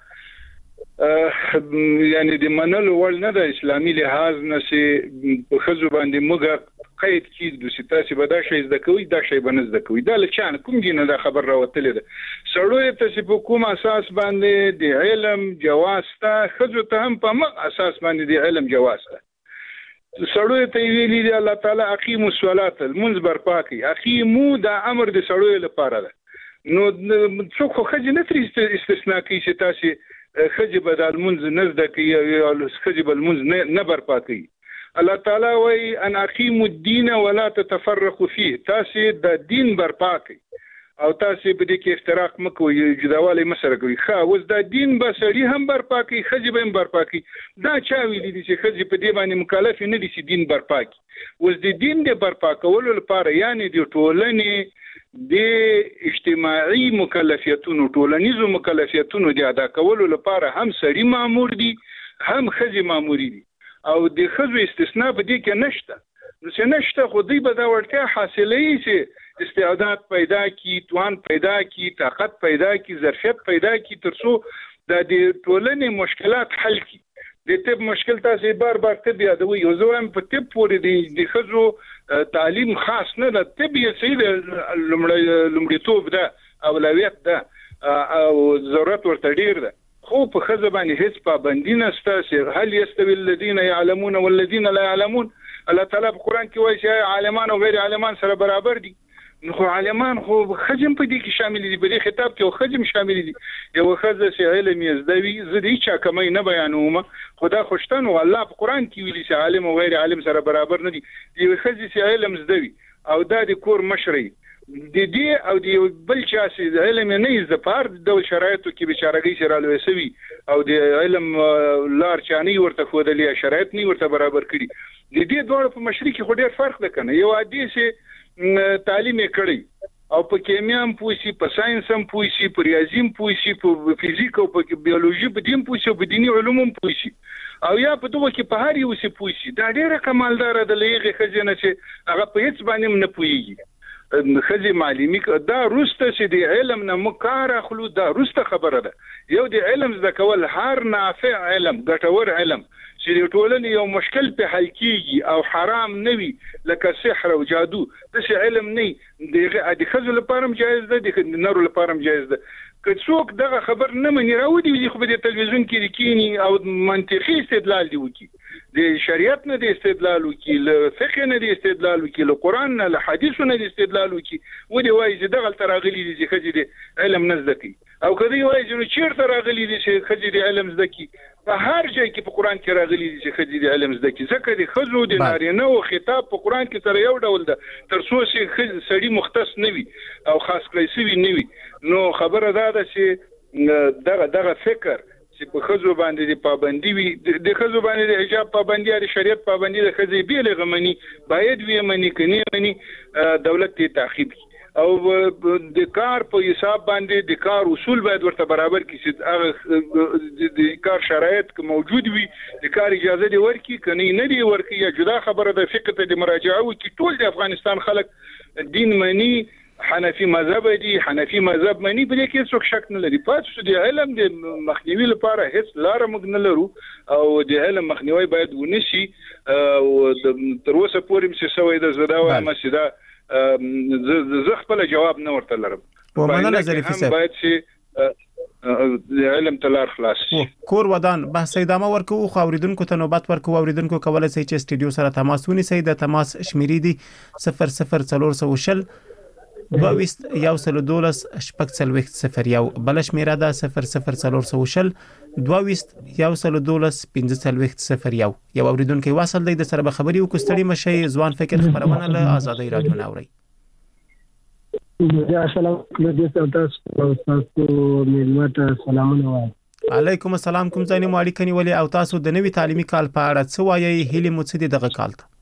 یعنی د منلو ول نه د اسلامي لحاظ نه چې په خزو باندې موږ قید کید د سیاسي بداشه زده کوي دا شی بنز د کوي دا لچان کوم دینه د خبر راوتلې ده سړوي ته چې په کوم اساس باندې د علم جواز ته خزو ته هم په مغ اساس باندې د علم جواز ته سړوي ته ویلي دی الله تعالی اقیموا الصلاه المنذ برپا کوي اقیمو دا امر د سړوي لپاره ده نو څوک خو خځې نه تر استثناء کوي چې تاسو خځې بدل منځ نه زده کوي او خځې بل منځ نه برپا کوي الله تعالی وایي ان اقیموا الدین ولا تتفرقوا فيه تاسو د دین برپا کوي او تاسو په دې کې افتراق مکوئ جداوالی مسره کوي خو اوس د دین به سړي هم برپا کوي خځې به هم برپا کوي دا چا ویلي دي چې خځې په دې باندې مکلف نه دي چې دین برپا کوي اوس د دین د برپا کولو لپاره یعنی د ټولنې د اجتماعي مکلفیتونو ټولنیزو مکلفیتونو د ادا کولو لپاره هم سړي مامور دي هم خځې مامور دي او د خځو استثناء په دې کې نشته نو چې نشته خو دوی به دا ورته حاصلې چې استعداد پیدا کی توان پیدا کی طاقت پیدا کی ظرفیت پیدا کی ترڅو د ټولنې مشکلات حل کی د طب مشکل تاسو بار طب یادوي یو ځوان په طب پورې د خزو تعلیم خاص نه د طب یې سید لومړیتوب ده اولویت ده او ضرورت ورته ډیر ده خو په خزه باندې هیڅ پابندی نشته چې هل یستوی الذین یعلمون والذین لا یعلمون الله تعالی په قران کې وایي چې عالمان او غیر عالمان سره برابر دي نو عالمان خو خجم په دې کې شامل دي په دې خطاب کې خجم شامل دي یو خزه چې علم یزدوی زدي چا کمای نه بیانوم خدا خوشتن او الله په قران کې ویلي چې عالم او غیر عالم سره برابر نه دي یو خزه چې علم زدوی او د کور مشري د دې او د بل چا چې علم نه ز پار د شرایطو کې بشارګي سره لوي سوي او د علم لار چاني ورته خودلې شرایط نه ورته برابر کړي د دې دوه په مشري کې خو ډېر فرق ده کنه یو عادي چې تعلیم کړی او په کیمیا هم پوښي په ساينس هم پوښي په ریاضي هم پوښي په فزیک او په بیولوژي په دین پوښي په دینی علوم هم پوښي او یا په دغه کې په هر یو څه پوښي دا ډېر کمالدار د لېغه خزینه چې هغه په هیڅ باندې نه پوښي خزي معلومی دا روسته چې د علم نه مکار اخلو دا روسته خبره ده یو د علم زده کول هر نافع علم ګټور علم چې ټولنې یو مشکل په حل کیږي او حرام نه وي لکه سحر او جادو د علم نه د خزو لپاره جایز ده د نورو لپاره جایز ده که څوک دغه خبر نه مني راوړي خو په تلویزیون کې کینی او منطقي استدلال دی وکي د شریعت نه د استدلال وکي له فقه نه د استدلال وکي له قران نه له حدیث نه د استدلال وکي ودی وایي چې دغه تراغلي دي چې خځې د علم نه زده کوي او کدی وایي چې چیرته راغلي دي چې خځې د علم زده کوي په هر ځای کې په قران کې راغلي دي چې خځې د علم زده کوي ځکه د خزو د نارینه او خطاب په قران کې تر یو ډول ده تر څو چې سړی مختص نه وي او خاص کړی سوي نه وي نو خبره ده چې دغه فکر چې په خزو باندې د پابندي وي د خزو باندې د حجاب پابندي او شریعت پابندي د خزې بیل غمني باید وي منی کني منی دولت ته تعقیب او د کار په حساب باندې د کار اصول باید ورته برابر کړي چې هغه د کار شرایط موجود وي د کار اجازه دی ورکړي کني نه دی ورکړي یا جدا خبره د فقه ته د مراجعه وکړي ټول د افغانستان خلک دین منی حنفي مذهب دي حنفي مذهب منی په دې کې څوک شک نه لري پاتې د علم د مخنیوي لپاره هیڅ لار موږ نه لرو او د علم مخنیوي باید ونشي او تر اوسه پورې چې سوي د زداوه مسجده زه خپل جواب نه ورته لرم په مننه ظریفي صاحب باید چې د علم تلار خلاص کور ودان بحث ادامه ورکو خو اوریدونکو ته نوبت ورکو اوریدونکو کولای شي چې استودیو سره تماس ونیسي د تماس شمیرې دي 00410 22 112 شپږ څلوېښت 01 بل شمیره ده 00410 22 112 15 څلوېښت 01 یو اوریدونکو واصل دی د سره خبري او کوستړي مشي ځوان فکر خبرونه له آزادۍ رادیو ناوړي السلام علیکم تاسو ملمت سلامونه وایم علیکم السلام کوم ځای نه ماړي کني ولې او تاسو د نوي تعلیمي کال په اړه څه وایي هلي مو څه دغه کال ته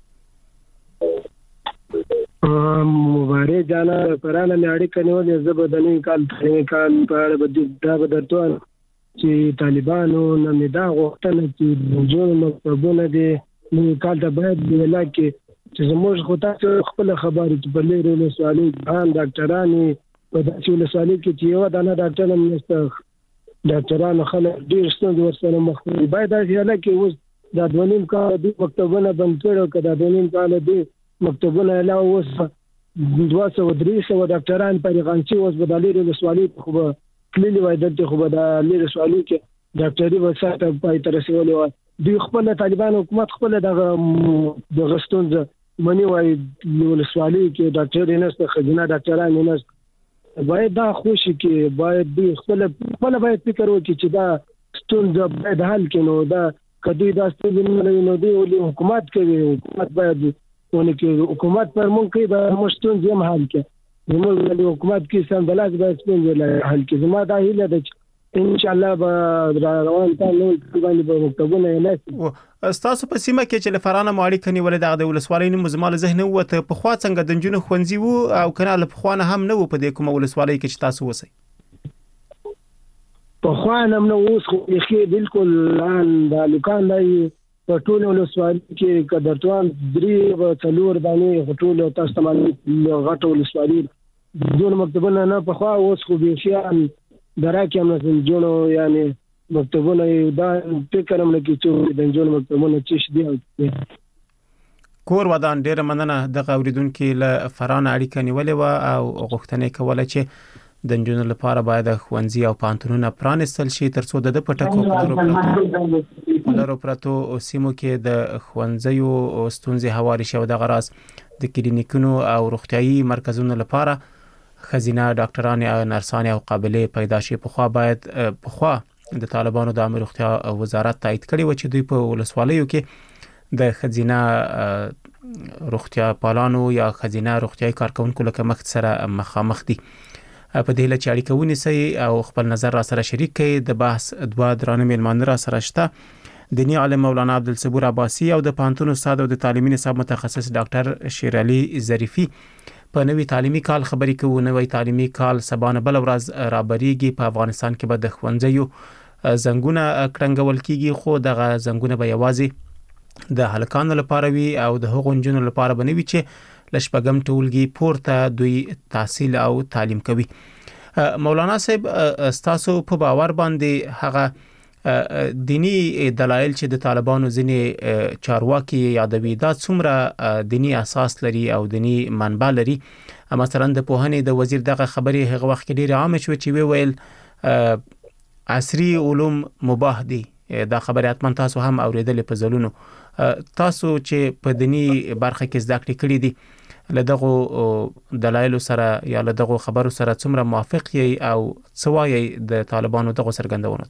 مبارک جانا پرانه نړۍ کنيولې زبدني کال په اړه به درته چې طالبانو نه دا غوښتنه چې جوړ مکتبونه دي نو کال ته باید ویلا کې چې زموږ خو تاسو خپل خبرې چې په لري له سوالي ځان ډاکټرانو په داسې له سوالي کې چې یو دانه ډاکټر هم نشته ډاکټرانو خلک ډیر ستونزې ورسره مخ دي باید دا ویلا کې اوس د دونیم کال د مکتبونه بند کړو کړه د دونیم کال دی مکتبونه لا اوس 200-300 ډاکټران پرېغانچي اوس بدالي له سوالي خو به کلی وای دلته خو به د لري سوالي کې ډاکټري وساته پای تر رسولي وای دوی خپل طالبان حکومت خپل د غستون منی وای له سوالي کې ډاکټر نه خزینه ډاکټران نه باید دا خوشي کې باید دوی خپل باید فکر وکړي چې دا ستونزه باید حل کړي نو دا کدی دا ستونزه نه دی ولې حکومت کوي حکومت باید ونکړي حکومت پر مونږ کې به مشتون زم حل کې زموږ د حکومت کې سمدلات به ستونزې حل کې زما دا هیله ده ان شاء الله به روان تاسو باندې به مکتبونه نه تاسو په سیمه کې چې لفرانه ماړي کني ولې د ولسوالۍ نوم زمال ذهن وته په خوا څنګه د جنونو خونځي وو او کنه له خوانه هم نه وو په دې کوم ولسوالۍ کې چې تاسو وسی په خوانه هم نه اوس خو یې بالکل الان د لوکان دی په ټول ولسوالۍ کې قدرتوان 3 و 4 باندې ټول تاسو باندې غټو ولسوالۍ دون مکتبونه نه په خوا اوس خو به شي دراکه هم نه جوړو یعنی مکتبونه دا فکر هم نه کیږي د جوړ مکتبونه چې دي کور ودان ډیره مننه د اوریدونکو له فرانه اړیکه نیولې و او غوښتنې کوله چې د جنونو لپاره باید خوانځي او پانتونونه پرانستل شي ترڅو د پټکو لرو پرتو سیمو کې د خوانځيو ستونزې هواري شو د غراس د کلینیکونو او روغتيایي مرکزونو لپاره خزینه ډاکټران او نرسان او قابلیت پیدا شي په خوا باید په خوا د طالبانو د امر روغتیا وزارت تایید کړي و چې دوی په ولسوالیو کې د خزینه روغتیا پالانو یا خزینه روغتیاي کارکونکو لکه مخ سره مخامخ دي په دې لچ اړیکه ونیسي او خپل نظر را سره شریک کړي د بحث دوا درانه میلمان را سره شته دینی عالم مولانا عبدالصبور عباسی او د پانتون استاد او د تعلیمي نصاب متخصص ډاکټر شیر علي ظریفي په نوي تعلیمي کال خبرې کوي نوي تعلیمي کال سبانه بل ورځ رابريږي په افغانستان کې به د خوانځيو زنګونه کړنګول کیږي خو دغه زنګونه به یوازې د هلکانو لپاره وي او د هغو جنونو لپاره بنوي چې لشپګم ټولګي پورته دوی تحصیل او تعلیم کوي مولانا صاحب تاسو په باور باندې هغه دینی دلایل چې د طالبانو ځینې چارواکي یادوي دا څومره دینی اساس لري او دینی منبع لري مثلا د پوهنې د وزیر دغه خبرې هغه وخت کې ډیر عام شو چې ویل عصري علوم مباح دي دا خبره اتمن تاسو هم اوریدلې په ځلونو تاسو چې په دینی برخه کې زده کړې کړې دي لدغه دلایل سره یا لدغه خبرو سره څومره موافق یې او څه وایي د طالبانو دغه څرګندونه؟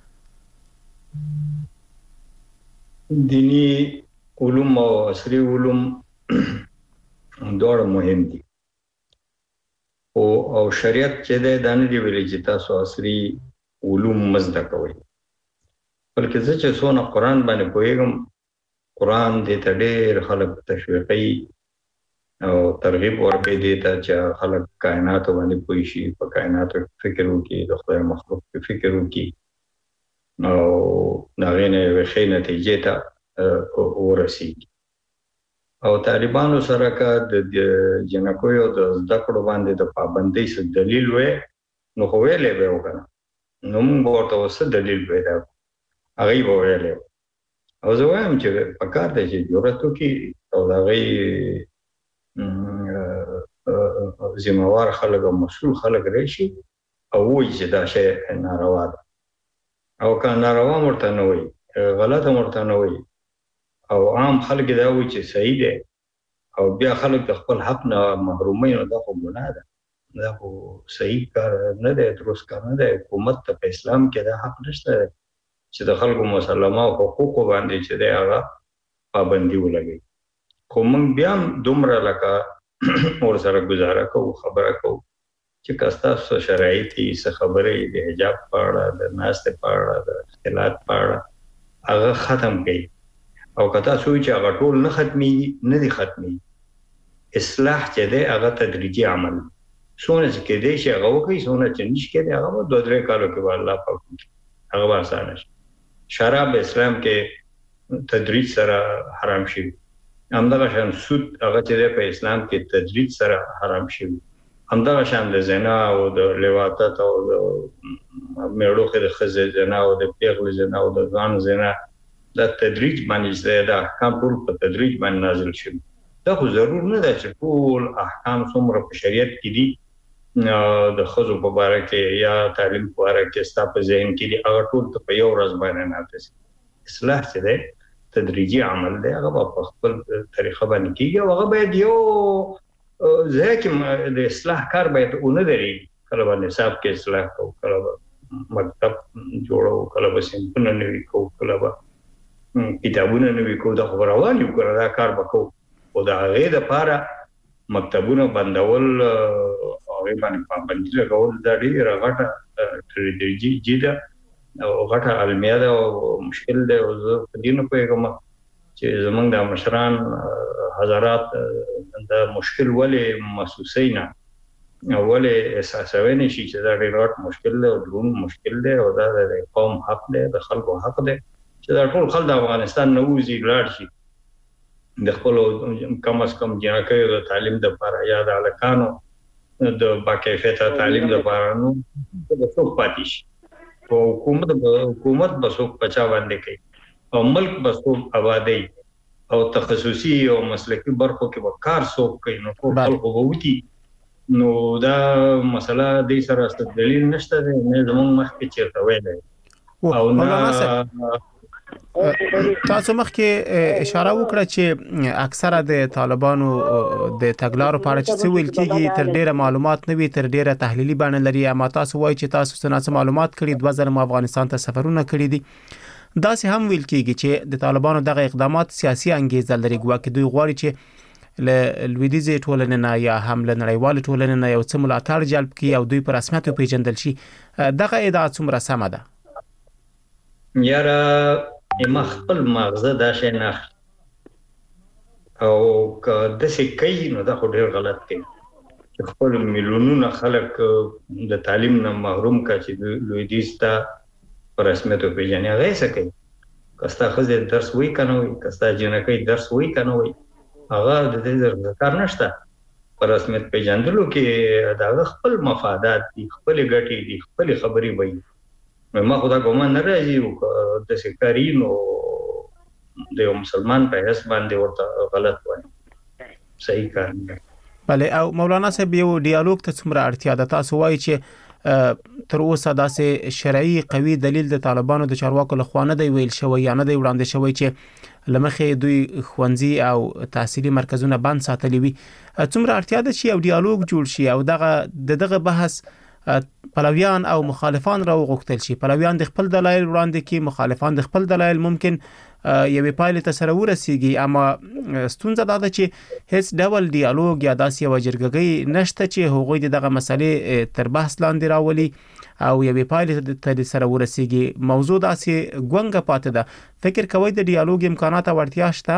دینی علوم او عصري علوم دواړه مهم دي او شریعت چې د دانه دی ویل چې تاسو عصري علوم مزده کوئ بلکې زه چې څونه قرآن باندې پوهیږم قرآن دې ته ډېر خلک تشویقي او ترغیب ورکوي دې ته چې خلک کائنات باندې پوه شي په کائنات فکر وکړي د خدای مخلوق په فکر وکړي او دغه نه وښې نتیجې ته ورسیږي او طالبانو سره کا د جنکو د زده کړو باندې د پابندۍ څخه دلیل وې نو خو ویلې به وکړه نو موږ ورته وسه دلیل پیدا هغه به ویلې او زه وایم چې په کار دی چې ضرورت وکړي او هغه ذمہوار خلک او مسؤل خلک راشي او وایي چې دا شی ناروا ده او که ناروا مرته نه وي غلطه مرته نه وي او عام خلک دا وایي چې صحیح دی او بیا خلک د خپل حق نه محرومي نو دا خو ګناه ده دا خو صحیح کار نه دی درست کار نه دی حکومت ته په اسلام کې دا حق نشته چې د خلکو مسلمه او حقوق باندې چې دی هغه پابندي ولګي خو موږ بیا دومره لکه ور سره گزاره کوو خبره کوو چې کاستا شرایط یې څه خبرې د حجاب په اړه د ناستې په اړه د اختلاط په اړه هغه ختم کړي او کته سوچ هغه ټول نه ختمي نه دي ختمي اصلاح چې دی هغه تدریجي عمل سونه چې کې دی چې هغه وکړي سونه چې نشي کې دی هغه 2-3 کالو کې الله پاک هغه آسان شي شراب اسلام کې تدریج سره حرام شي همدغه شان سود هغه چې په اسلام کې تدریج سره حرام شي همدغه شان د زنا او د لواطت او د میړو کې د خزه زنا او د پیغله زنا او د ځان زنا د تدریج باندې دا احکام ټول په تدریج باندې نازل شي دا خو ضرور نه ده چې ټول احکام څومره په شریعت کې دي د خزو په اړه کې یا تعلیم په اړه کې ستاسو ذهن کې دي هغه ټول په یو ورځ باندې نافذ اصلاح څه ده تدریجي عمل دی هغه په خپل طریقه باندې کیږي او هغه باید یو ځکه د اصلاح کار باید اونه دري کله باندې صاحب کې اصلاح کو کله مکتب جوړو کله به سیمپل نه وی کو کله به کتابونه نه وی کو دا خبروان یو کړه دا کار وکاو او دا غیر د پاره مکتبونه بندول او باندې پابندي لګول دا ډیره غټه تدریجي جده او غټه علمیه ده او مشکل ده او زه په دې نه پوهیږم چې زمونږ د مشران حضرات دا مشکل ولې محسوسینا ولې احساسوي نشي چې دا ډېر غټ مشکل دی او درون مشکل دی او دا د قوم حق دی د خلکو حق دی چې دا ټول خلک د افغانستان نه وځي لاړ شي د خپل کم از کم جنکې د تعلیم د لپاره یا د الکانو د باکیفیته تعلیم د لپاره نو د څوک پاتې شي او حکومت بسوک بچا باندې کوي او ملک بسوک آبادی او تخصصي او مسلکي برخو کې وکړ څوک کوي نو خلکو ووتی نو دا مسله د سره استدلال نشته نه زموږ مخ کې چیرته ویلې او نه تاسو مخکې اشاره وکړه چې اکثره د طالبانو د تګلارو په اړه چې ویل کېږي تر ډیره معلومات نه وي تر ډیره تحلیلي بڼه لري اما تاسو وایي چې تاسو څه معلومات کړي 2000 افغانستان ته سفرونه کړي دي دا سه هم ویل کېږي چې د طالبانو دغه اقدامات سیاسي انګیزه لري ګواکې دوی غواړي چې ل لویدیزي ټولنې نه یا هم ل نړیوال ټولنې نه یو څه ملاتړ جلب کړي او دوی په رسمیت پیژندل شي دغه ادعا څومره سمه ده یاره مخبل مغزه دا شي نه او که د څه کوي نو دا خو ډیر غلط دی خپل میلیونونه خلک د تعلیم نه محروم کا چې لویدیز ته پر رسمیت پیژنې هغه څه کوي کستا خزه درس وای کنه وای کستا جنکې درس وای کنه وای هغه د دې ذکر نشته پر رسمیت پیژندلو کې دا خپل مفادات دي خپل ګټې دي خپل خبري وای ما خدا ګومان نه راځي د سکارینو د مسلمان په حساب باندې ورته غلط وای صحیح کار نه بله او مولانا صاحب یو ډیالوګ ته څومره اړتیا ده تاسو وایي چې تر اوسه داسې شرعي قوي دلیل د طالبانو د چارواکو لخوا نه دی ویل شوی یا نه دی وړاندې شوی چې لمخې دوی خوندزي او تحصیلي مرکزونه بند ساتلي وي. څومره اړتیا ده چې یو ډیالوګ جوړ شي او دغه بحث پلویان او مخالفان را وغوښتل شي؟ پلویان د خپل دلایل وړاندې کړي، مخالفان د خپل دلایل ممکن یوې پایلې ته سره ورسیږي، اما ستونزه دا ده چې هیڅ ډول ډیالوګ یا داسې یوه جرګګۍ نشته چې هغوی دغه مسلې تر بحث لاندې راولي او یوې پایلې ته سره ورسیږي. موضوع داسې ګونګه پاتې ده. فکر کوئ د ډیالوګ امکانات او اړتیا شته؟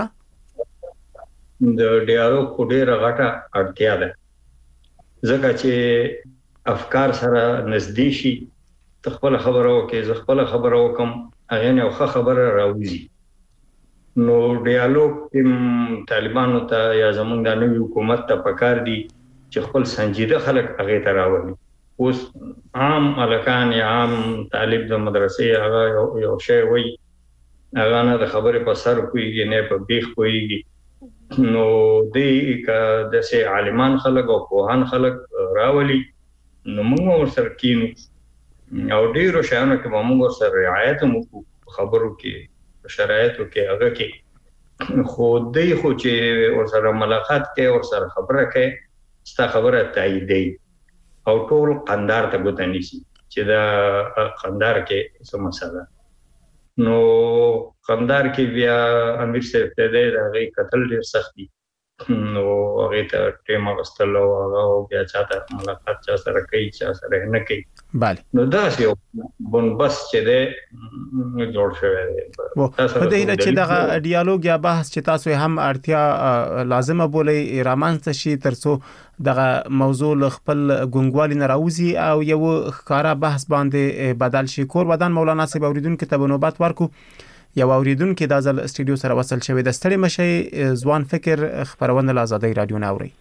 د ډیالوګ خو ډېره غټه اړتیا ده، ځکه چې افکار سره نږدې شي. ته خپل خبره وکړې، زه خپل خبره وکم، هغه نه یو خبره راوځي. نو ډیالوګ طالبانو ته یا زمونږ د نوي حکومت ته پکار دي چې خپل سنجیده خلک هغه ته راولي. اوس عام الکان یا عام طالب د مدرسې هغه یو شی وایي، هغه نه د خبرې په سر کوي نه په بیخ کوي. نو دې کا د سه عالمان خلک او پوهان خلک راولي، نو موږ ورسره کینو او ډیرو شیانو کې موږ ورسره رعایت مو خبرو کې شرایطو کې هغه کې خو دې خو چې ورسره ملاقات کې ورسره خبره کې ستا خبره تاییدې او ټول قندار ته ګوته نیسي چې دا قندار کې څه مسله. نو قندار کې بیا امیر صاحب ته دې قتل ډیر سخت دي، نو هغه ته ټیم غستلو هغه بیا چاته ملاقات چا سره کوي چا سره نه کوي. بله، نو دا یو بنبس چې ده جوړ شوی دی. په دې هیله چې دغه ډیالوګ یا بحث چې تاسو هم اړتیا لازمه بولئ رامنځته شي ترڅو دغه موضوع له خپل ګونګوالي نه راوځي او یو ښکارا بحث باندې بدل شي. کور ودان مولانا صاحب اوریدونکو ته نوبت ورکو. یو اوریدونکو د ځل استودیو سره وصل شوی د ستړي مشي ځوان فکر خبرونه له آزادۍ رادیو نه اوري.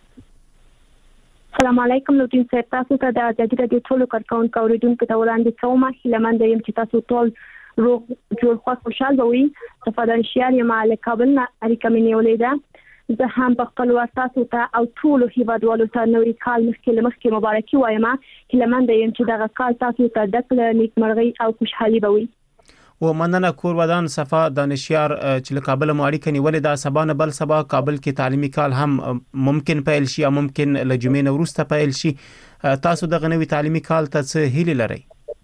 السلام علیکم لوټین صاحب، تاسو ته د آزادۍ رادیو ټولو کارکونکو اوریدونکو ته وړاندې کوم. هیلمند یم چې تاسو ټول روغ جوړ خوشاله وئ. صفادر شیار یم له کابل نه اړیکه مې نیولې ده. زه هم په خپل وخت تاسو ته او ټولو هیوادوالو ته نوې کال مخکې مبارکي وایم. هیلمند یم چې دغه کال تاسو ته د نیکمرغۍ او خوشحالي به وي. و مننه. کور ودان صفا دانشیار چې له کابل مو اړیکه نیولې ده. سبا نه بل سبا کابل کې تعلیمي کال هم ممکن پیل شي او ممکن له جمعې نه وروسته پیل شي. تاسو دغه نوي تعلیمي کال ته څه هیله لرئ؟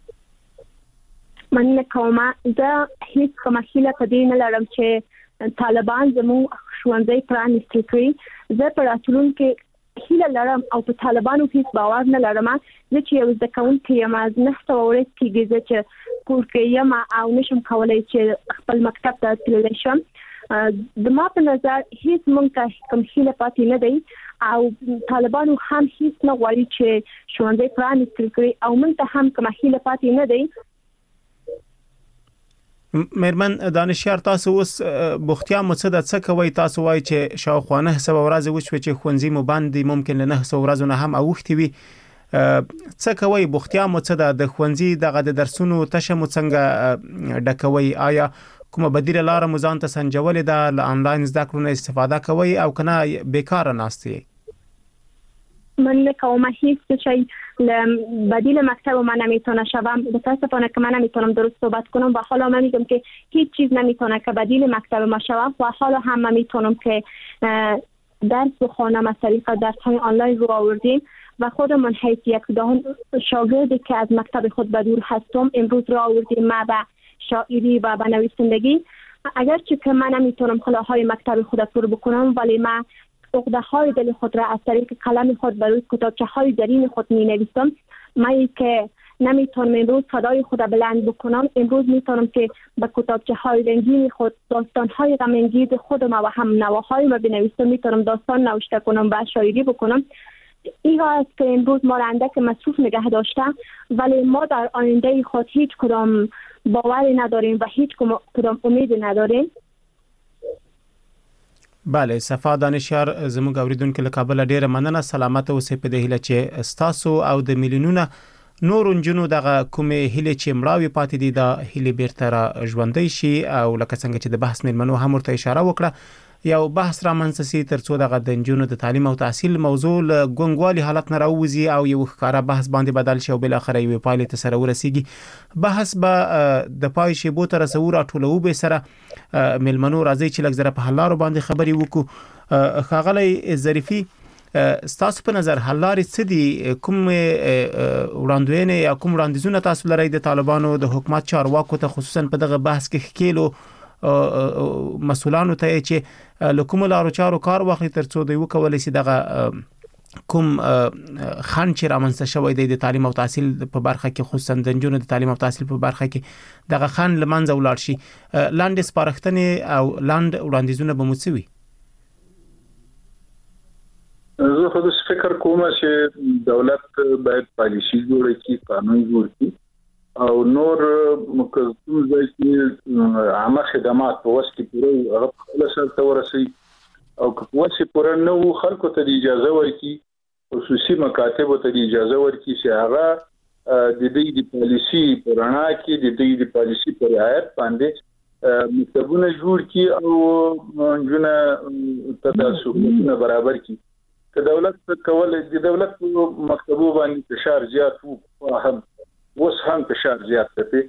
مننه کوم. زه هیڅ کومه هیله په دې نه لرم چې طالبان زموږ ښوونځي پرانیستل کړي. زه په راتلونکي هیله لرم او په طالبانو هیڅ باور نه لرم. زه چې یو زده کوونکی یم، از 9 ورځې کېږي زه چې کور کې یم او نشم کولای چې خپل مکتب ته تللی شم. د ما په نظر هیڅ مونږ ته کوم هیله پاتې نه دی او طالبانو هم هیڅ نه غواړي چې ښوونځي پرانیستل کړي او مونږ ته هم کوم هیله پاتې نه دی. مېرمن دانشیار، تاسو اوس بوختیا مو څه کوي؟ تاسو وایي چې شاوخوا 900 ورځې وشوي چې ښوونځي مو بند دي، ممکن له 900 ورځو نه هم اوښتي وي. څه کوي؟ بوختیا مو څه ده؟ د ښوونځي دغه د درسونو تشه مو څنګه ډکوي؟ آیا کومه بدیله لاره مو ځان ته سنجولې ده؟ له آنلاین زده کړو نه استفاده کوئ او که نه بیکاره ناست یئ؟ من کوم هیچ چیزی بدیل مکتب من نمیتونه شوم. متاسفانه که من نمیتونم درست صحبت کنم و حالا من میگم که هیچ چیز نمیتونه که بدیل مکتب ما شوم و حالا هم من میتونم که درس بخونم از طریق درس های آنلاین رو آوردیم و خودمون حیث یک شاگردی که از مکتب خود به دور هستم امروز را آوردیم ما به شاعری و به نویسندگی. اگرچه که من نمیتونم کلاهای مکتب خود پر بکنم ولی من عقده های دل خود را از طریق قلم خود بر روی کتابچه های زرین خود می نویسم. من که نمیتونم امروز صدای خود بلند بکنم، امروز میتونم که با کتابچه های رنگین خود داستان های غم‌انگیز خودم و هم نواهای ما بنویسم، میتونم داستان نوشته کنم و شاعری بکنم. این است که امروز ما را اندک مصروف نگه داشته ولی ما در آینده خود هیچ کدام باوری نداریم و هیچ کدام امید نداریم. بله، صفا دانشیار زموږ اوریدونکو له کابل ډیره مننه. سلامت اوسئ په دې هیله چې ستاسو او د میلیونونو نور انجونو دغه کومې هیله چې مړاوي پاتې دي د هیله بیرته را ژوندۍ شي او لکه څنګه چې د بحث مېرمنو هم ورته اشاره وکړه یو بحث را منځسي ترڅو د غدنجونو د تعلیم او تحصیل موضوع له ګونګوالي حالت نه راوځي او یو ښکارا بحث باندې بدل شي او بل اخر یو پایله ته سره ورسیږي. بحث به د پای شی بو تر سور ټولو به سره ملمنو راځي چې لږ زره په حلارو باندې خبري وکړو. خاغلی ظریفي ستاسو په نظر حل لارې څه دي؟ کوم وړاندوینې یا کوم وړاندیزونه تاسو لرئ د طالبانو د حکومت چارواکو ته خصوصا په دغه بحث کې خکېلو مسؤلانو ته چې لکوم لارو چارو کار واخلي ترڅو دوی وکولای شي دغه کوم خان چې رامنځته شوی دی د تعلیم او تحصیل په برخه کې خصوصا د نجونو د تعلیم او تحصیل په برخه کې دغه خان لمنځه ولاړ شي. لاندې سپارښتنې او لاند وړاندیزونه به مو څه وي؟ زه خو د فکر کوم چې دولت باید پالیسي جوړ کړي، قانون جوړ کړي او نور مکمل ځای کې عامه خدمات په واسه کې پوره هغه خپل سره ته ورسي او که واسه پوره نو خلکو ته اجازه ورکړي، خصوصي مکاتب ته اجازه ورکړي چې هغه د دې د پالیسي پرانا کې د دې د پالیسي پر رعایت باندې مکتبونه جوړ کړي او جنونه تداسونه برابر کړي. که دولت کولای د دولت مکتبو باندې فشار زیات وو هم اوس هم فشار زیات دی.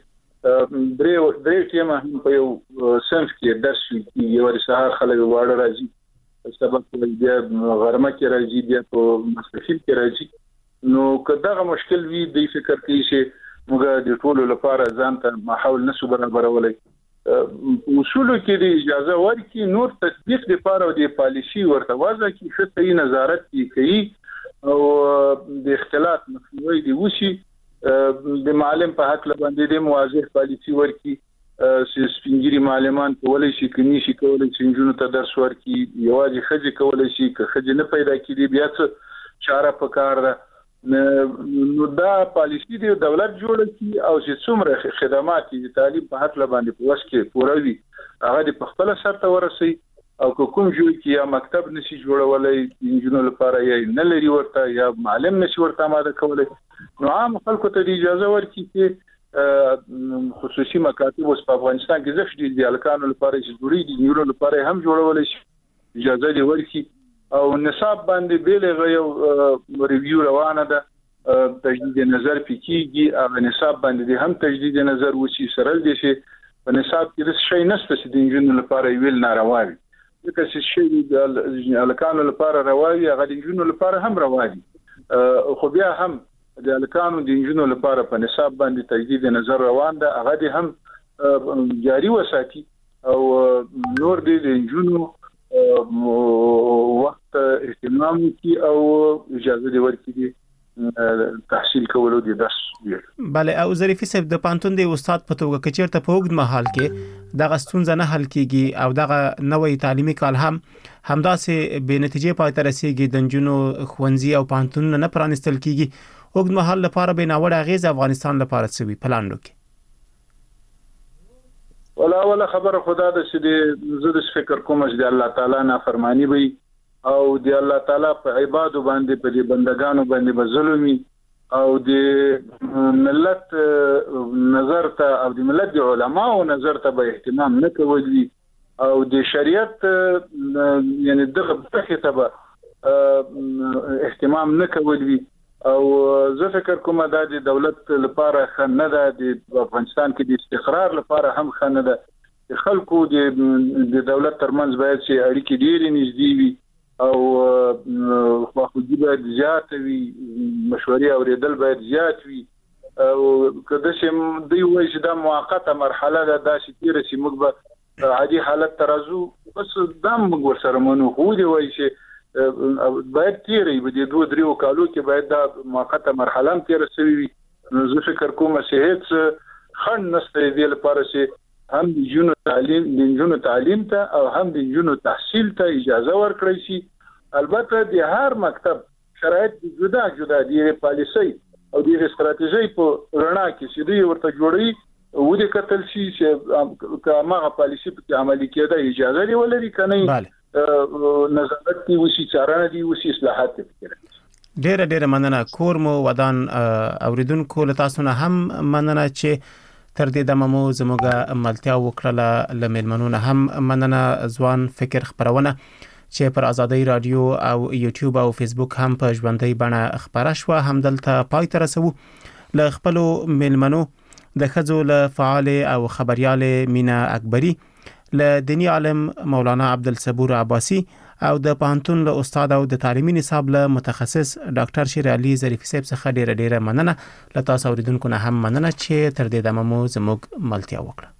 درې ټیمه هم په یو صنف کې درس کوي، یو سهار خلک واړه راځي سبق بیا غرمه کې راځي بیا په مستقیل کې راځي. نو که دغه مشکل وي د فکر کوي چې موږ د ټولو لپاره ځان ته ماحول نسو برابرولای. اصولو کې د اجازه ورکړي، نور تطبیق لپاره د پالیسي ورته وضع کې شته نظارت کوي او د اختلاط مخنیوي دی وشي. د معلم په حق باندې د موازی پالیسي ورکړي چې سپینګری معلمان کولای شي کني شي کولای شي جنونو ته درس ورکړي، یوازې خځې کولای شي که خځې نه پیدا کړي بیا څه چاره پکار ده. نو دا پالیسي دی دولت جوړ کړي او چې څومره خدمات د تعلیم په حق باندې په واسه کې پوره وي هغه د خپل سر ته ورسي او کوم جوړ کې یا مکتب نشي جوړولای انجینر لپاره یا نه لري ورته یا معلم نشي ورته آماده کولای. نو عام خلکو ته اجازه ورکړي چې خصوصي مکاتب اوس په افغانستان کې زښت دي الکانو لپاره چې جوړي دي نیورو لپاره هم جوړولای شي، اجازه دی ورکړي او نصاب باندې بیلغه یو ریویو روانه ده، تجدید نظر پکېږي او نصاب باندې هم تجدید نظر وشي سره دي چې په نصاب کې د شي نشته چې د انجینر لپاره ویل ناروا وي، ځکه چې شي د الکانو لپاره روا وي هغه د انجینر لپاره هم روا دي. خو بیا هم د الکانو د انجینر لپاره په نصاب باندې تجدید نظر روان ده، هغه دي هم جاری وساتي او نور دي د انجینر وخت اهتمام کی او اجازه دی ورکړي تحصیل کولو دي درس. بله او ظریفي صاحب د پانتون دی استاد په توګه کې چیرته په وګد محل کې دغه ستونزه نه حل کیږي او دغه نوې تعلیمي کال هم همداسې به نتیجې پای ته رسیږي، د نجونو ښوونځي او پانتون نه پرانستل کیږي، وګد محل لپاره به ناوړه اغیز افغانستان لپاره څه وي پلان وکړي؟ ولا خبر خدا د سې زه د فکر کوم چې الله تعالی نافرمانی وي او د الله تعالی په عبادت باندې په دې بندگانو باندې بظلمي او د ملت نظر ته او د ملت علماء نظر ته به اهتمام نه کوي او د شریعت یعنی دغه بحث ته به اهتمام نه کوي او زه فکر کوم دا د دولت لپاره خنه ده، د افغانستان کې د استقرار لپاره هم خنه ده. خلکو د دولت ترمنځ باید چې اړیکې ډېرې نږدې وي او خواخوږي باید زیات وي، مشورې اوریدل باید زیات وي او کله چې دوی وایي چې دا موقته مرحله ده دا چې تیر شي موږ به عادي حالت ترازو بس دا موږ ورسره منو خو دی وایي چې باید تیرې به د 2-3 کالو کې باید دا موقته مرحله هم تیر شوی وي. نو زه فکر کوم چې هیڅ خنډ نشته دی لپاره چې هم د جنونو تعلیم ته او هم د جنونو تحصیل ته اجازه ورکړي شي. البته د هر مکتب شرایط جدا جدا دي، پالیسي او د استراتیژي په رڼا کې چې دوی ورته جوړي و دې کتل شي چې کومه پالیسي په عملي کېده اجازه دی ولري کنه نظارت دی وشي چارانه دی وشي اصلاحات فکر. ډېر مننه. کور مو ودان اوریدونکو له تاسو نه هم مننه چې تر دې دمه مو زموږه ملتیا وکړه لمنونو هم مننه ځوان فکر خبرونه چې پر ازادي رادیو او یوټیوب او فیسبوک هم په ژوندۍ بڼه خبره شو. هم دلته پای ته رسو. ل خپل ملمنو د خځو له فعال او خبريال مینا اکبری، له دینی عالم مولانا عبدالصبور عباسی او د پانتون له استاد او د تعلیمي نصاب له متخصص ډاکټر شیر علي ظریفي صاحب څخه ډیره مننه. له تاسو اوریدونکو نه هم مننه چې تر دې دمه مو زموږ ملتیا وکړه.